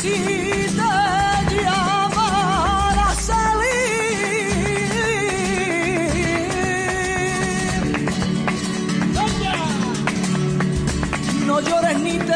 Si te llamara a salir, no llores ni te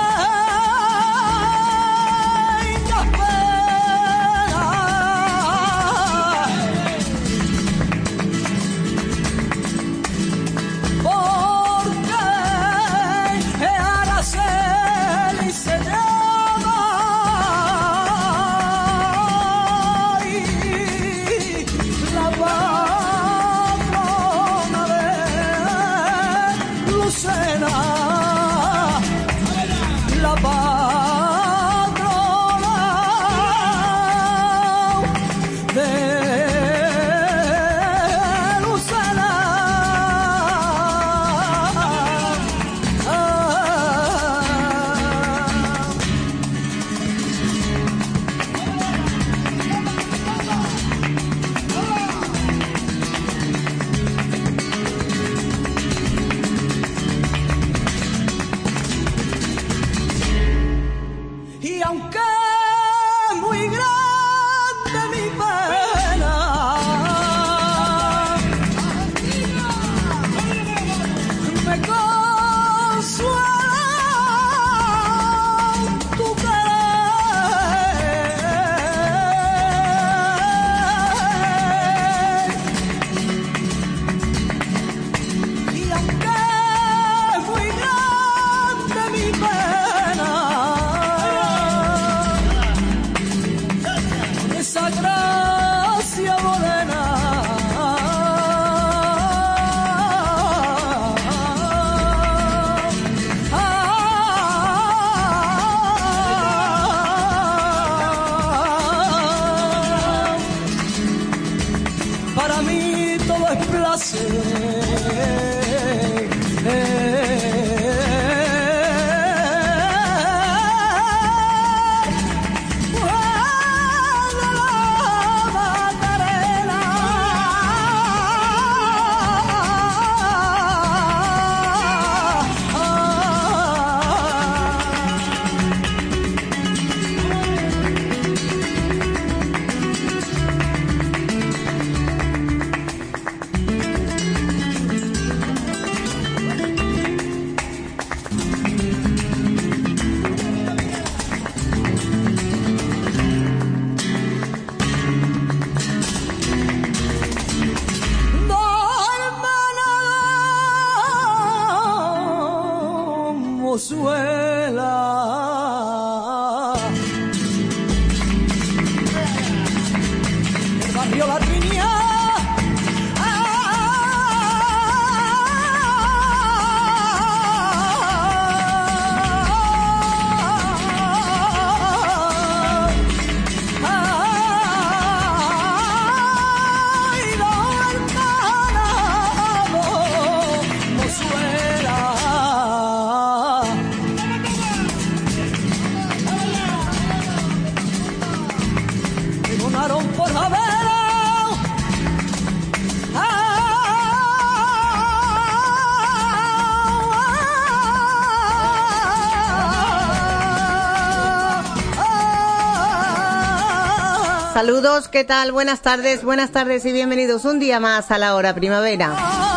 Saludos, ¿qué tal? Buenas tardes y bienvenidos un día más a la hora primavera.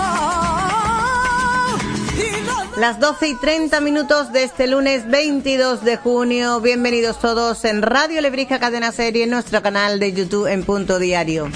Las 12:30 de este lunes 22 de junio. Bienvenidos todos en Radio Lebrija Cadena Serie, en nuestro canal de YouTube en Punto Diario.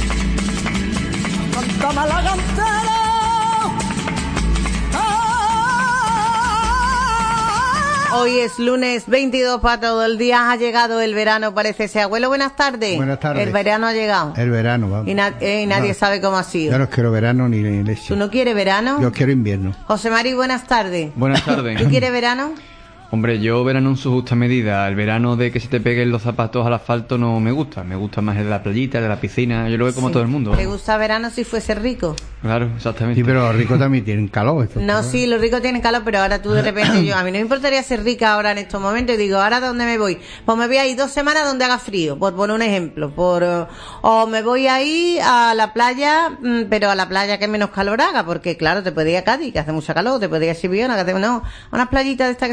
Hoy es lunes 22 para todo el día. Ha llegado el verano, parece ser. Abuelo, buenas tardes. Buenas tardes. El verano ha llegado. El verano, vamos. Y nadie sabe cómo ha sido. Yo no quiero verano ni leche. ¿Tú no quieres verano? Yo quiero invierno. José Mari, buenas tardes. Buenas tardes. ¿Tú quieres verano? Hombre, yo verano en su justa medida. El verano de que se te peguen los zapatos al asfalto no me gusta. Me gusta más el de la playita, el de la piscina. Yo lo veo como todo el mundo. ¿Te gusta verano si fuese rico? Claro, exactamente. Sí, pero los ricos también tienen calor. No, sí, los ricos tienen calor, pero ahora tú de repente, a mí no me importaría ser rica ahora en estos momentos. Y digo, ¿ahora dónde me voy? Pues me voy a ir 2 semanas donde haga frío, por poner un ejemplo. O me voy a ir a la playa, pero a la playa que menos calor haga, porque claro, te puedes ir a Cádiz, que hace mucha calor, te puedes ir a Sibiona, que hace, no, unas playitas de estas que son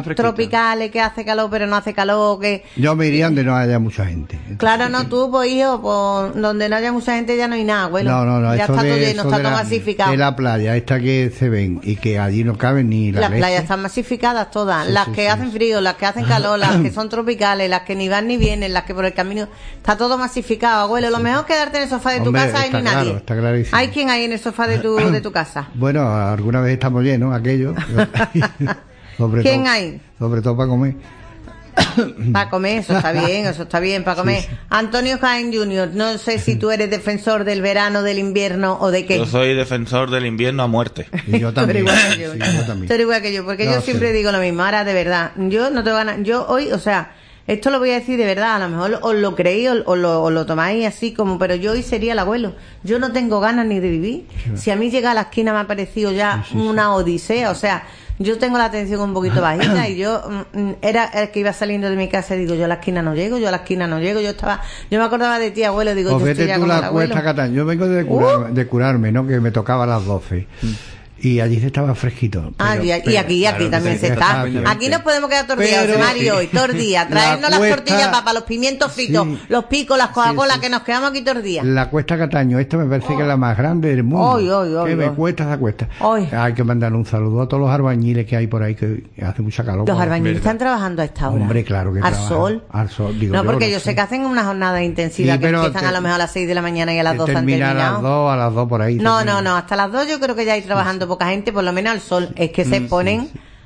fresquita. tropicales, que hace calor pero no hace calor, que... Yo me iría donde no haya mucha gente. Claro, no, tú, pues hijo, pues donde no haya mucha gente ya no hay nada, abuelo. No, ya eso está de, todo lleno, eso está de todo la, masificado. de la playa, esta que se ven y que allí no caben ni la Las leche. playas están masificadas todas, Sí, las sí, que sí. hacen frío, las que hacen calor, las que son tropicales, las que ni van ni vienen, las que por el camino, está todo masificado, abuelo. Lo mejor es quedarte en el sofá de tu Hombre, casa y no hay está claro, nadie. está clarísimo. ¿Hay quien hay en el sofá de tu casa? Bueno, alguna vez estamos llenos, aquello. Sobre ¿Quién todo- hay? Sobre todo para comer. Para comer, eso está bien, para comer. Antonio Jaén Jr., no sé si tú eres defensor del verano, del invierno o de qué. Yo soy defensor del invierno a muerte. Y yo Tú eres también. igual que yo. Sí, yo también. Tú eres igual que yo, porque No, yo sí. siempre digo lo mismo. Ahora, de verdad, yo no tengo ganas. Yo hoy, o sea, esto lo voy a decir de verdad, a lo mejor os lo creéis o lo tomáis así como, pero yo hoy sería el abuelo. Yo no tengo ganas ni de vivir. Si a mí llegar a la esquina me ha parecido ya una odisea, o sea, yo tengo la atención un poquito bajita y yo era el que iba saliendo de mi casa y digo, yo a la esquina no llego, yo me acordaba de ti, abuelo, digo, Pues yo estoy vete ya tú como el la abuelo. cuesta Cataño. Yo vengo de curarme, ¿no? Que me tocaba a las 12. Y allí se estaba fresquito. Ah, Pero- y aquí claro, también que se está. bien. Aquí nos podemos quedar todos los días, Pero- José Mari, hoy, todos los días. Traernos La las cuesta- tortillas, papas, los pimientos fritos, Sí. los picos, las Coca-Cola, Sí. que nos quedamos aquí todos los días. La cuesta Cataño, esta me parece que es la más grande del mundo. Ay, ay, ay, que me ay. cuesta esa cuesta. Ay. Hay que mandar un saludo a todos los albañiles que hay por ahí que hace mucha calor. Los albañiles verdad. están trabajando a esta hora. Hombre, claro que Al trabajan. sol. Al sol, digo no, yo, porque no yo sé. sé que hacen una jornada intensiva Sí, que pero empiezan a lo mejor a las 6 de la mañana y a las 12 han Termina terminado. a las 2 por ahí. No, termina. no, hasta las 2 yo creo que ya hay trabajando poca gente, por lo menos al sol. Es que se ponen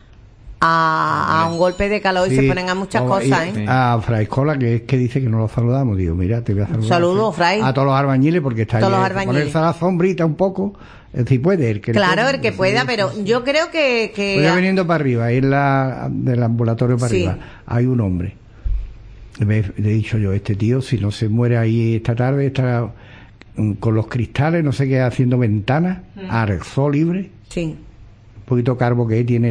a un golpe de calor y Sí. se ponen a muchas cosas, Y ¿eh? A Fray Cola, que es que dice que no lo saludamos. Digo, mira, te voy a saludar. Saludo, Fray. A todos los albañiles, porque está Todos ahí. los albañiles. Ponerse a la sombrita un poco. Si puede, el que Claro, el que pueda, pero yo creo que... Pues ya veniendo para arriba, ahí del ambulatorio para Sí. arriba, hay un hombre. Le he dicho yo, este tío, si no se muere ahí esta tarde, estará con los cristales, no sé qué, haciendo ventanas, al sol libre. Sí. Un poquito carbo que tiene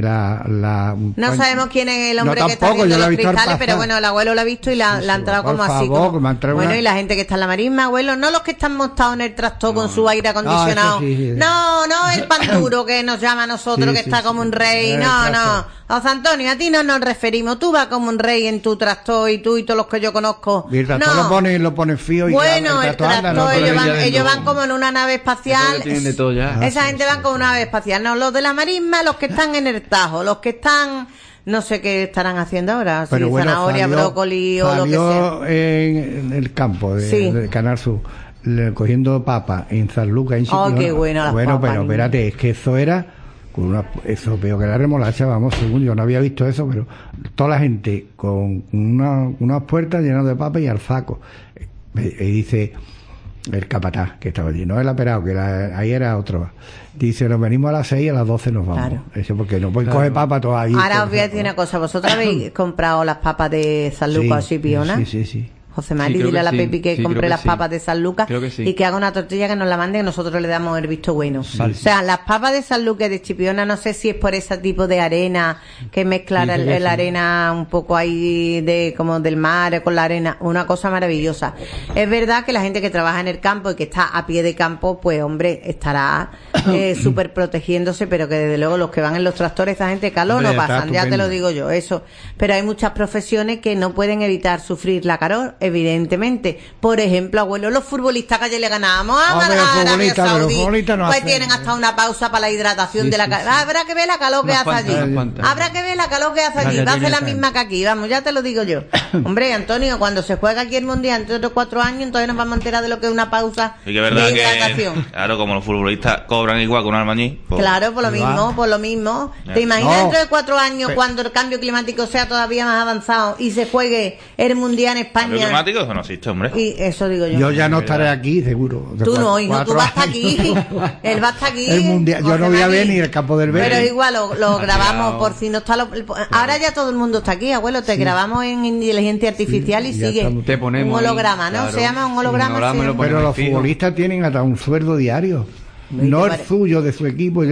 No sabemos quién es el hombre No, que está tampoco, haciendo yo la he los visto al cristales, pero pasar. bueno, el abuelo lo ha visto y la ha entrado por como así. favor, Como... que me ha entrado Bueno, una- y la gente que está en la marisma, abuelo, no los que están montados en el tractor con su aire acondicionado. eso sí, sí. No, el pan duro que nos llama a nosotros, Sí, que sí, está sí. como un rey. El No. tractor. José Antonio, a ti no nos referimos. Tú vas como un rey en tu tractor y tú y todos los que yo conozco. Y el tractor No. lo pone fío y Bueno, el tractor anda, tractor, ¿no? ellos Pero van, ya ellos dentro. van como en una nave espacial. Eso ya tienen de todo ya. Esa gente van como una nave espacial. No, los de la marisma, los que están en el Tajo, los que están, no sé qué estarán haciendo ahora, si Pero bueno, zanahoria, salió- brócoli o lo que sea. salió en el campo Sí. del Canal Sur, cogiendo papas en San Lucas, en Oh, Chipiona. qué buena las Bueno, papas, pero niño. espérate, es que eso era eso peor que la remolacha, vamos, según yo no había visto eso, pero toda la gente con unas puertas llenas de papas y al saco. Y dice el capataz que estaba allí, no el aperado, que ahí era otro. Dice, nos venimos a las 6 y a las 12 nos vamos. Claro. Eso porque no pueden coger papas todas ahí. Ahora os voy a decir una cosa. ¿Vosotros habéis comprado las papas de San Lucas o Chipiona? Sí. José Mari, Sí, creo dile a que la sí. Pepi que Sí, compre creo que las sí. papas de San Lucas Creo que sí. y que haga una tortilla que nos la mande y nosotros le damos el visto bueno. O sea, las papas de San Lucas y de Chipiona, no sé si es por ese tipo de arena que mezcla la arena un poco ahí de como del mar con la arena, una cosa maravillosa. Es verdad que la gente que trabaja en el campo y que está a pie de campo, pues hombre, estará súper protegiéndose, pero que desde luego los que van en los tractores, esa gente calor Hombre, no está pasan, ya te estupendo. lo digo yo, eso. Pero hay muchas profesiones que no pueden evitar sufrir la calor, evidentemente. Por ejemplo, abuelo, los futbolistas que ayer le ganábamos a Hombre, los Arabia futbolistas, pero los Saudí, futbolistas no pues hacen- tienen hasta una pausa para la hidratación Sí, de la sí, calor. sí. Habrá que ver la calor que Unas hace cuantas, allí. unas cuantas. Habrá que ver la calor que hace allí. Ya Va a ser la tiene misma que aquí, vamos, ya te lo digo yo. Hombre, Antonio, cuando se juega aquí el Mundial, entre otros 4 años, entonces nos vamos a enterar de lo que es una pausa Sí que es verdad de que, hidratación. claro, como los futbolistas cobran igual que un albañil, pues, Claro, por lo Igual. mismo, por lo mismo. Ya. ¿Te imaginas No. dentro de 4 años Pe- cuando el cambio climático sea todavía más avanzado y se juegue el Mundial en cambio España? climático, eso no existe, hombre. Y eso digo yo. Yo ya no estaré aquí, seguro. De Tú no, cuatro- hijo, tú cuatro vas a estar años. aquí. Él va a estar aquí. El mundial, yo no voy a ver ni el campo del Pero Verde. igual lo grabamos por si no está. Ahora ya todo el mundo está aquí, abuelo. Te grabamos en inteligencia artificial y ya sigue. estamos. Te ponemos un ahí, holograma, ¿no? claro. Se llama un holograma. Un holograma sí. lo ponemos Pero los fijo. futbolistas tienen hasta un sueldo diario. ¿Y No te el pare- suyo, de su equipo.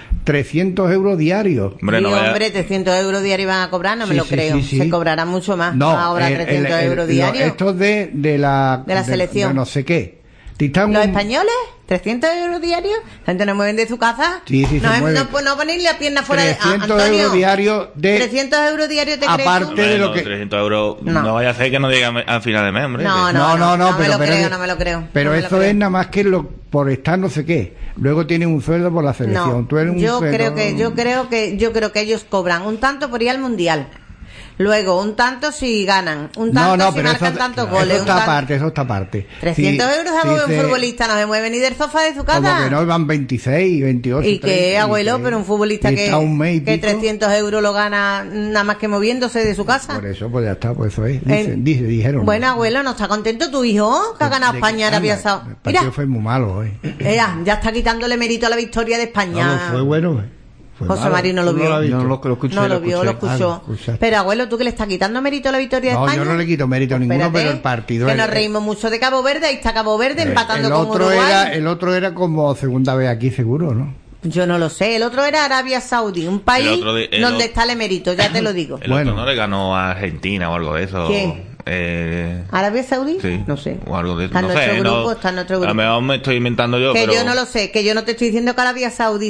300 euros diarios. Hombre, no Sí, vaya- hombre, 300 euros diarios van a cobrar, no me Sí, lo sí, creo. sí, sí. Se cobrará mucho más. No, Ahora 300 euros no, diarios. estos de la De la selección. de no sé qué. Dictan ¿Los un- españoles? ¿300 euros diarios? ¿La gente no mueven de su casa? Sí, sí, no, se mueven. no ponéis la pierna fuera de... 300 Antonio, euros diarios de... 300 euros diarios te crees Aparte tú? Hombre, de lo no, que- 300 euros. No. No vaya a ser que no llegue al final de mes, hombre. No, No, no me pero lo creo, que- no me lo creo. Pero no me lo eso creo. es nada más que por estar no sé qué. Luego tienen un sueldo por la selección. No, Tú eres un yo sueldo- creo que ellos cobran un tanto por ir al mundial. Luego, un tanto si ganan, un tanto si marcan tantos goles. Eso un está tanto- aparte, eso está aparte. 300 Si- euros a si un se- futbolista no se mueve ni del sofá de su casa. Como que no, van 26, 28. Y que, 30, abuelo, 26. pero un futbolista Y que, está un mes y que pico. 300 euros lo gana nada más que moviéndose de su casa. Por eso, pues ya está, pues eso es. Dijeron. Bueno, abuelo, ¿no está contento tu hijo que ha ganado ¿De España qué Arabia anda? Saudí? El partido Mira, fue muy malo hoy. ya está quitándole mérito a la victoria de España. No, fue bueno. Fue José malo. María no lo ¿Tú vio. has visto? Yo no lo escuché. No lo vio, lo escuchó. Ah, lo escuchaste. Pero abuelo, ¿tú que le estás quitando mérito a la victoria de No, España? yo no le quito mérito a ninguno, Espérate, pero el partido... que el- nos reímos mucho de Cabo Verde, ahí está Cabo Verde empatando el con otro Uruguay. el otro era como segunda vez aquí, seguro, ¿no? Yo no lo sé, el otro era Arabia Saudí, un país El donde otro- está el emérito, ya te lo digo. El Bueno. otro no le ganó a Argentina o algo de eso. ¿Quién? Eh, ¿Arabia Saudí? sí. No sé. O algo de eso. Está en No nuestro sé, grupo, no- está en nuestro A lo grupo. mejor me estoy inventando yo, Que pero... yo no lo sé, que yo no te estoy diciendo que Arabia Saudí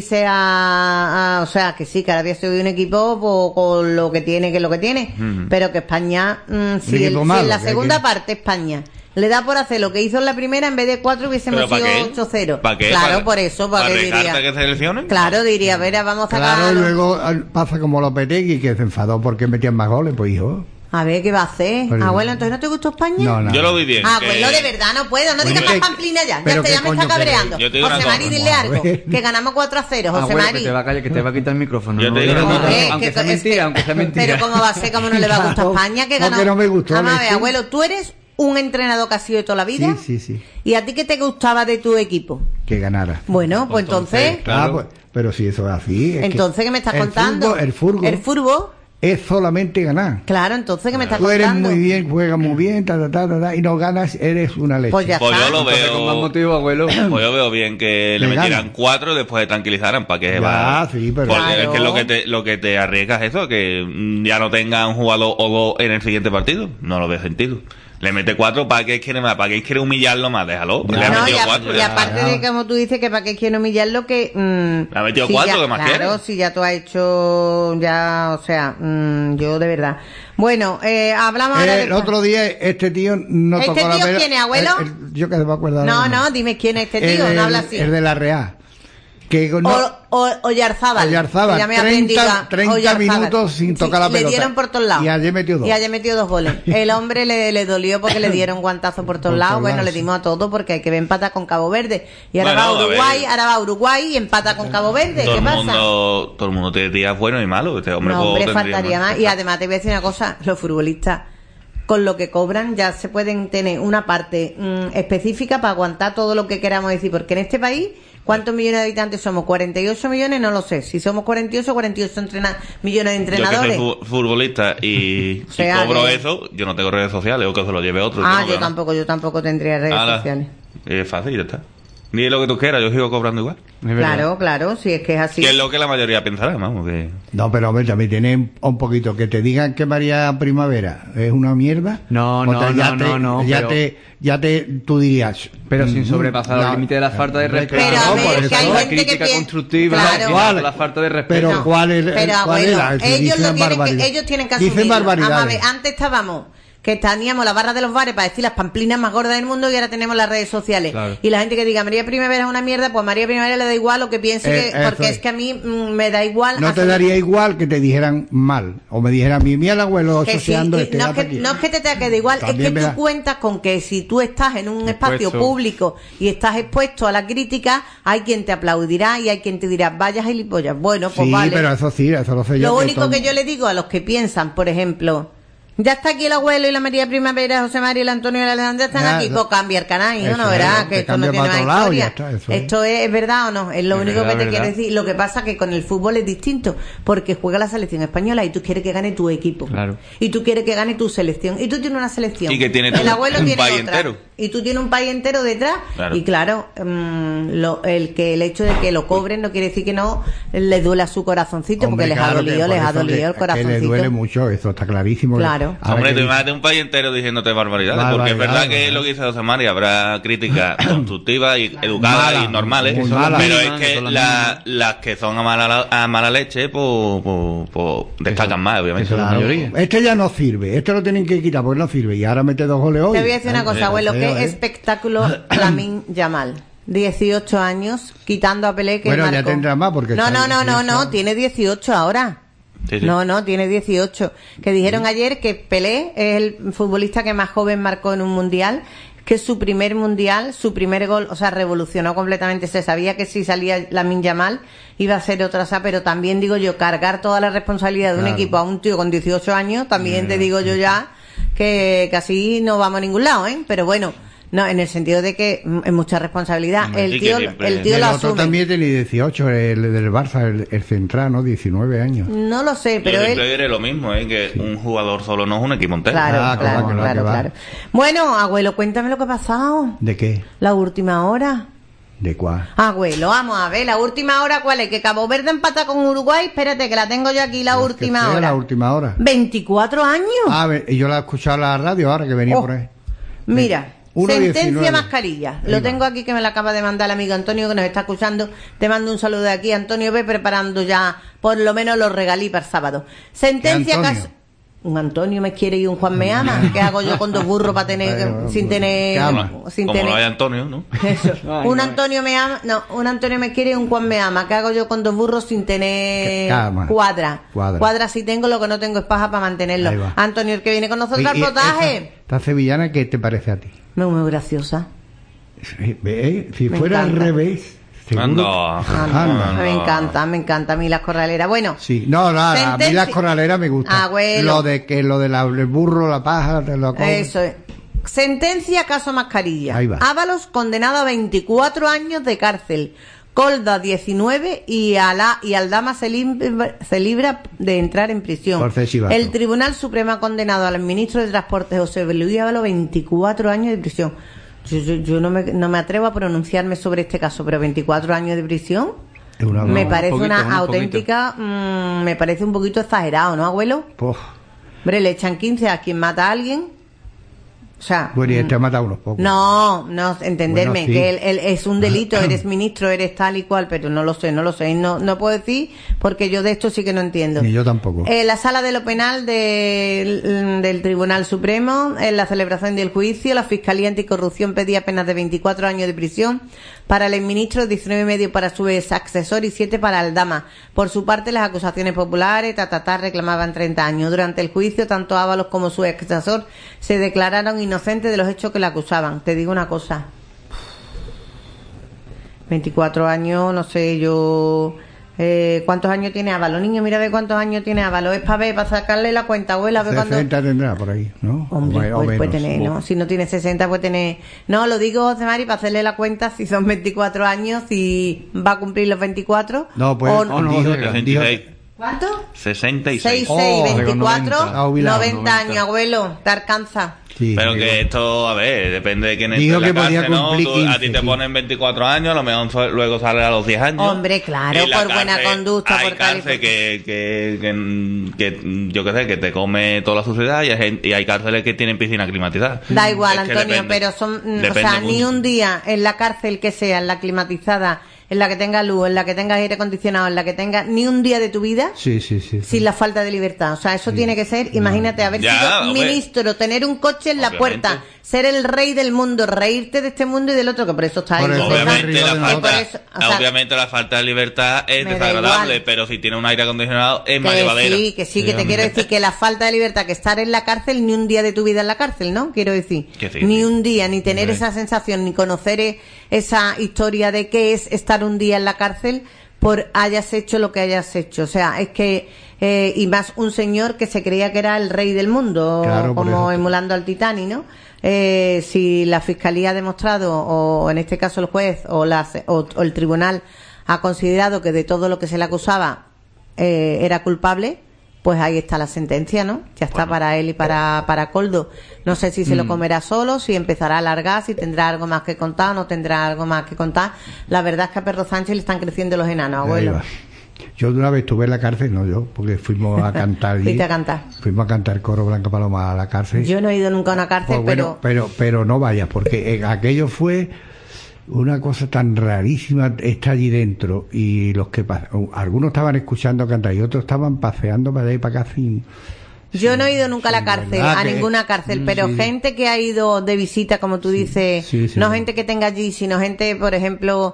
sea, o sea, que sí, que Arabia Saudí es un equipo con lo que tiene, que es lo que tiene, pero que España, si, equipo si malo, en la que segunda hay que- parte España le da por hacer lo que hizo en la primera, en vez de 4 hubiésemos ¿Pero para sido qué? 8-0. ¿Para qué? Claro, por eso, para que descartar diría. que seleccionen? Claro, diría, a ver, vamos a sacar. Claro, y luego pasa como Lopetegui, que se enfadó porque metían más goles, pues hijo. A ver, ¿qué va a hacer? Pero- Abuelo, ¿entonces no te gustó España? No, no. Yo lo vi bien. Abuelo, que- de verdad, no puedo, no digas Bueno, más pamplina ya. pero Ya qué me está coño cabreando. Yo te digo una José Mari, cosa. dile algo. Vamos a ver. Que ganamos 4-0, José Abuelo, Mari. que te va a quitar el micrófono. Yo no te lo digo digas. una cosa. Joder, Aunque sea es mentira, que- aunque sea mentira. Pero ¿cómo va a ser? ¿Cómo no le va a gustar Claro, España? Que porque ganó. no me gustó, Vamos a ver, Alexis. abuelo, tú eres un entrenador que ha sido de toda la vida. Sí, sí, sí. ¿Y a ti qué te gustaba de tu equipo? Que ganara. Bueno, pues entonces... Ah, pues, pero si eso es así. es que Entonces, ¿qué me estás el contando? fútbol, El fútbol. es solamente ganar. Claro, entonces, ¿qué me estás Tú eres contando? muy bien, juegas muy bien, y no ganas, eres una leche. Pues ya Pues está. yo lo Entonces, con más veo... motivo, abuelo. Pues yo veo bien que le Le metieran ganan. 4 y después de tranquilizaran para que Ya, va. sí, pero- Porque Claro. es que lo que te arriesgas es eso, que ya no tenga un jugador o dos en el siguiente partido. No lo veo sentido. Le mete 4, ¿para qué quiere más? ¿Para qué quiere humillarlo más? Déjalo. Le ha No, metido y, 4. y aparte de como tú dices que para qué quiero humillarlo que Le ha metido si 4, ya- ¿qué más claro, quieres? si ya tú has hecho ya, o sea, yo de verdad. Bueno, hablamos ahora de El otro día este tío no ¿Este tocó la tío pelota. quién es, abuelo? Yo que no me acuerdo. ahora No, mismo. no, dime quién es este tío, no habla así. El de la Real. Que no, Oyarzábal. Oyarzábal, Ya me he aprendido 30 Oyarzábal. minutos sin tocar la pelota. Le dieron por todos lados. Y ayer metió 2. Y ayer metió 2 goles. El hombre le dolió porque le dieron guantazo por todos Por lados. todos Bueno, lados, le dimos a todo porque hay que ver empata con Cabo Verde. Y ahora Bueno, va a Uruguay, ver. ahora va Uruguay y empata con Cabo Verde. ¿Qué pasa? Todo el mundo tiene días buenos y malos. Este hombre, No, pues, hombre, tendría faltaría más. Y además te voy a decir una cosa, los futbolistas con lo que cobran ya se pueden tener una parte específica para aguantar todo lo que queramos decir, porque en este país, ¿cuántos millones de habitantes somos? 48 millones, no lo sé. Si somos 48 millones de Yo que entrenadores. soy futbolista y, O sea, y cobro que- eso, yo no tengo redes sociales o que se lo lleve otro. Ah, no yo veo nada. yo tampoco tendría redes Ala, sociales. Es fácil, ya está. Ni lo que tú quieras, yo sigo cobrando igual. Es verdad. Claro, claro, si es que es así. Que es lo que la mayoría pensará, vamos. Que... No, pero hombre, también tienen un poquito que te digan que María Primavera es una mierda. No, o sea, no, ya no, te- no, no, ya pero- tú dirías. Pero sin sobrepasar el límite de la falta de respeto. Pero a No, ver, por que eso. hay la gente que crítica piensa- constructiva, Claro. ¿Cuál? la falta de respeto. Pero No, ¿cuál es pero cuál abuelo, era? Si ellos, dicen lo tienen que, barbaridad. ellos tienen que Dicen asumirlo. barbaridades. Vamos a ver, antes estábamos que teníamos la barra de los bares para decir las pamplinas más gordas del mundo y ahora tenemos las redes sociales. Claro. Y la gente que diga María Primavera es una mierda, pues a María Primavera le da igual lo que piense, que, eso porque es. es que a mí me da igual. No te asumir- daría igual que te dijeran mal. O me dijeran, mira el abuelo que sí, asociando y este no, es gato que, aquí. no es que te tenga que dar igual, También es que me tú da- cuentas con que si tú estás en un espacio Expuesto. público y estás expuesto a la crítica, hay quien te aplaudirá y hay quien te dirá, vaya gilipollas. Bueno, pues Sí, vale. pero eso sí, eso lo sé yo. Lo único todo- que yo le digo a los que piensan, por ejemplo, ya está aquí el abuelo y la María Primavera, José María, el Antonio y el Alejandra están Ya, aquí, eso- pues cambia el canal, hijo, eso no es, verás te que esto no cambia tiene para más otro lado y historia. ya está, eso es. Esto es verdad o no, es lo Es único verdad, que te quiero verdad. decir. Lo que pasa que con el fútbol es distinto, porque juega la selección española y tú quieres que gane tu equipo. Claro. Y tú quieres que gane tu selección. Y tú tienes una selección. Y que tiene el tu- abuelo un tiene país otra. entero. y tú tienes un país entero detrás. Claro. Y claro, el hecho de que lo cobren no quiere decir que no les duela su corazoncito, Hombre, porque claro, les por ha eso dolido el que corazoncito. le duele mucho, eso está clarísimo. Claro. Ahora Hombre, que tú dice- imagínate un país entero diciéndote barbaridades, porque es verdad que lo que dice José María, habrá críticas constructivas y educadas Mala, y normales, muy mala. pero mínimas, es que que son las las que son a mala leche, pues destacan más, obviamente. Eso es la Claro. mayoría. Este ya no sirve, este lo tienen que quitar porque no sirve y ahora mete 2 goles hoy. Te voy a decir una cosa, abuelo, feo, qué espectáculo Lamine Yamal. 18 años, quitando a Pelé que Bueno, ya marcó. tendrá más porque No, está no, no, no, 18. no, tiene 18 ahora. Sí, sí. No, tiene 18. Que dijeron ayer que Pelé es el futbolista que más joven marcó en un mundial, que su primer mundial, su primer gol, o sea, revolucionó completamente. Se sabía que si salía Lamine Yamal iba a ser otra cosa, pero también digo yo, cargar toda la responsabilidad de un Claro. equipo a un tío con 18 años, también te digo yo ya que casi no vamos a ningún lado, ¿eh? Pero bueno, no, en el sentido de que es mucha responsabilidad. Hombre, El sí, tío, que siempre- el tío El lo otro asume. también tiene 18, el del Barça, el central, ¿no? 19 años. No lo sé, pero Yo él... siempre diré lo mismo, que un jugador solo no es un equipo entero. Claro, Ah, claro, que va, claro, que va. claro. Bueno, abuelo, cuéntame lo que ha pasado. ¿De qué? La última hora. ¿De cuál? Abuelo, vamos a ver, la última hora, ¿cuál es? Que Cabo Verde empata con Uruguay. Espérate, que la tengo yo aquí, la ¿Qué última fue hora. La última hora. 24 años. Y yo la he escuchado en la radio ahora que venía Oh, por ahí. Mira, 1:19. sentencia mascarilla. Ahí Lo va. tengo aquí que me la acaba de mandar el amigo Antonio que nos está escuchando. Te mando un saludo de aquí, Antonio. Ve preparando ya por lo menos los regalí para el sábado. Sentencia ¿Qué Antonio? un Antonio me quiere y un Juan me ama. ¿Qué hago yo con 2 burros para tener Bueno, sin tener ¿qué ama? sin Como tener lo hay Antonio, ¿no? Eso. Ay, Un no. Antonio me ama, no, un Antonio me quiere y un Juan me ama. ¿Qué hago yo con 2 burros sin tener Cama. cuadra? Cuadra. Sí tengo, lo que no tengo es paja para mantenerlo. Ahí va. Antonio, el que viene con nosotros al Y potaje. esta sevillana, ¿qué te parece a ti? Muy graciosa. Si Me fuera encanta. al revés. seguro Anda. Anda. Me encanta a mí las corraleras. Bueno, Sí, no, a mí Sentencia- las corraleras me gustan. Abuelo. Lo del el burro, la paja, te lo comes. eso es. Sentencia caso mascarilla. Ahí va. Ábalos condenado a 24 años de cárcel. Colda 19 y Aldama se libra de entrar en prisión. Por cesivato. El Tribunal Supremo ha condenado al ministro de Transporte José Luis Ábalos 24 años de prisión. Yo no me atrevo a pronunciarme sobre este caso, pero 24 años de prisión Es una me broma. parece poquito, una un poquito. auténtica, me parece un poquito exagerado, ¿no, abuelo? Pof. Hombre, le echan 15 a quien mata a alguien. O sea, Bueno, y este ha matado unos pocos. no, entenderme, Bueno, sí. que él es un delito, eres ministro, eres tal y cual, pero no lo sé, no puedo decir, porque yo de esto sí que no entiendo. Ni yo tampoco. La sala de lo penal del Tribunal Supremo, en la celebración del juicio, la Fiscalía Anticorrupción pedía penas de 24 años de prisión para el exministro, 19 y medio para su ex asesor y 7 para Aldama. Por su parte, las acusaciones populares, reclamaban 30 años. Durante el juicio, tanto Ábalos como su ex asesor se declararon inocentes de los hechos que le acusaban. Te digo una cosa. 24 años, no sé, yo... ¿cuántos años tiene Ábalos? Niño, mira de cuántos años tiene Ábalos. Es para sacarle la cuenta, abuela. A ver cuánto... 60 tendrá por ahí, ¿no? Hombre, O pues puede menos. tener, ¿no? Si no tiene 60, puede tener... No, lo digo, José Mari, para hacerle la cuenta, si son 24 años, si va a cumplir los 24... No, pues o- no, dijo- 66. ¿Cuánto? 66. 6, Oh, 6, con 24, 90. Ha jubilado, 90 años, abuelo, te alcanza. Sí, Pero digo. que esto, a ver, depende de quién esté Dijo en la que podía cárcel, ¿no? cumplir A 15, ti te sí. ponen 24 años, a lo mejor luego sale a los 10 años. Hombre, claro, Y la por buena conducta, Hay por tal y cárcel por- que yo qué sé, que te come toda la suciedad y hay cárceles que tienen piscina climatizada. Da igual, Es que Antonio, depende. pero son, o Depende sea, ni mucho. un día en la cárcel que sea, en la climatizada, en la que tenga luz, en la que tenga aire acondicionado, en la que tenga ni un día de tu vida Sí. sin la falta de libertad. O sea, eso tiene que ser, imagínate, haber Ya, sido hombre. ministro, tener un coche en la Obviamente. puerta, ser el rey del mundo, reírte de este mundo y del otro, que por eso está ahí. Por eso, ¿verdad? Obviamente Arriba la, de Y por falta, eso, o sea, obviamente la falta de libertad es me da desagradable, igual. pero si tiene un aire acondicionado es más llevadera. que te quiero decir que la falta de libertad, que estar en la cárcel, ni un día de tu vida en la cárcel, ¿no? Quiero decir, Que sí, ni sí. un día, ni tener esa sensación, ni conocer esa historia de qué es estar un día en la cárcel por hayas hecho lo que hayas hecho. O sea, es que, y más un señor que se creía que era el rey del mundo, Claro, por como eso. emulando al Titanic, ¿no? Si la fiscalía ha demostrado, o en este caso el juez, o el tribunal ha considerado que de todo lo que se le acusaba era culpable, pues ahí está la sentencia, ¿no? Ya está para él y para Koldo. No sé si se lo comerá solo, si empezará a alargar, si tendrá algo más que contar o no tendrá algo más que contar. La verdad es que a Pedro Sánchez le están creciendo los enanos, abuelo. Yo de una vez estuve en la cárcel, no yo, porque fuimos a cantar. Fuiste a cantar. Fuimos a cantar Coro Blanca Paloma a la cárcel. Yo no he ido nunca a una cárcel, Pues bueno, pero no vayas, porque aquello fue una cosa tan rarísima, está allí dentro, y los que algunos estaban escuchando cantar y otros estaban paseando para allá y para acá sin... Yo no he ido nunca a la cárcel, a ninguna cárcel, pero sí. Gente que ha ido de visita, como tú dices, sí, no gente que tenga allí, sino gente, por ejemplo,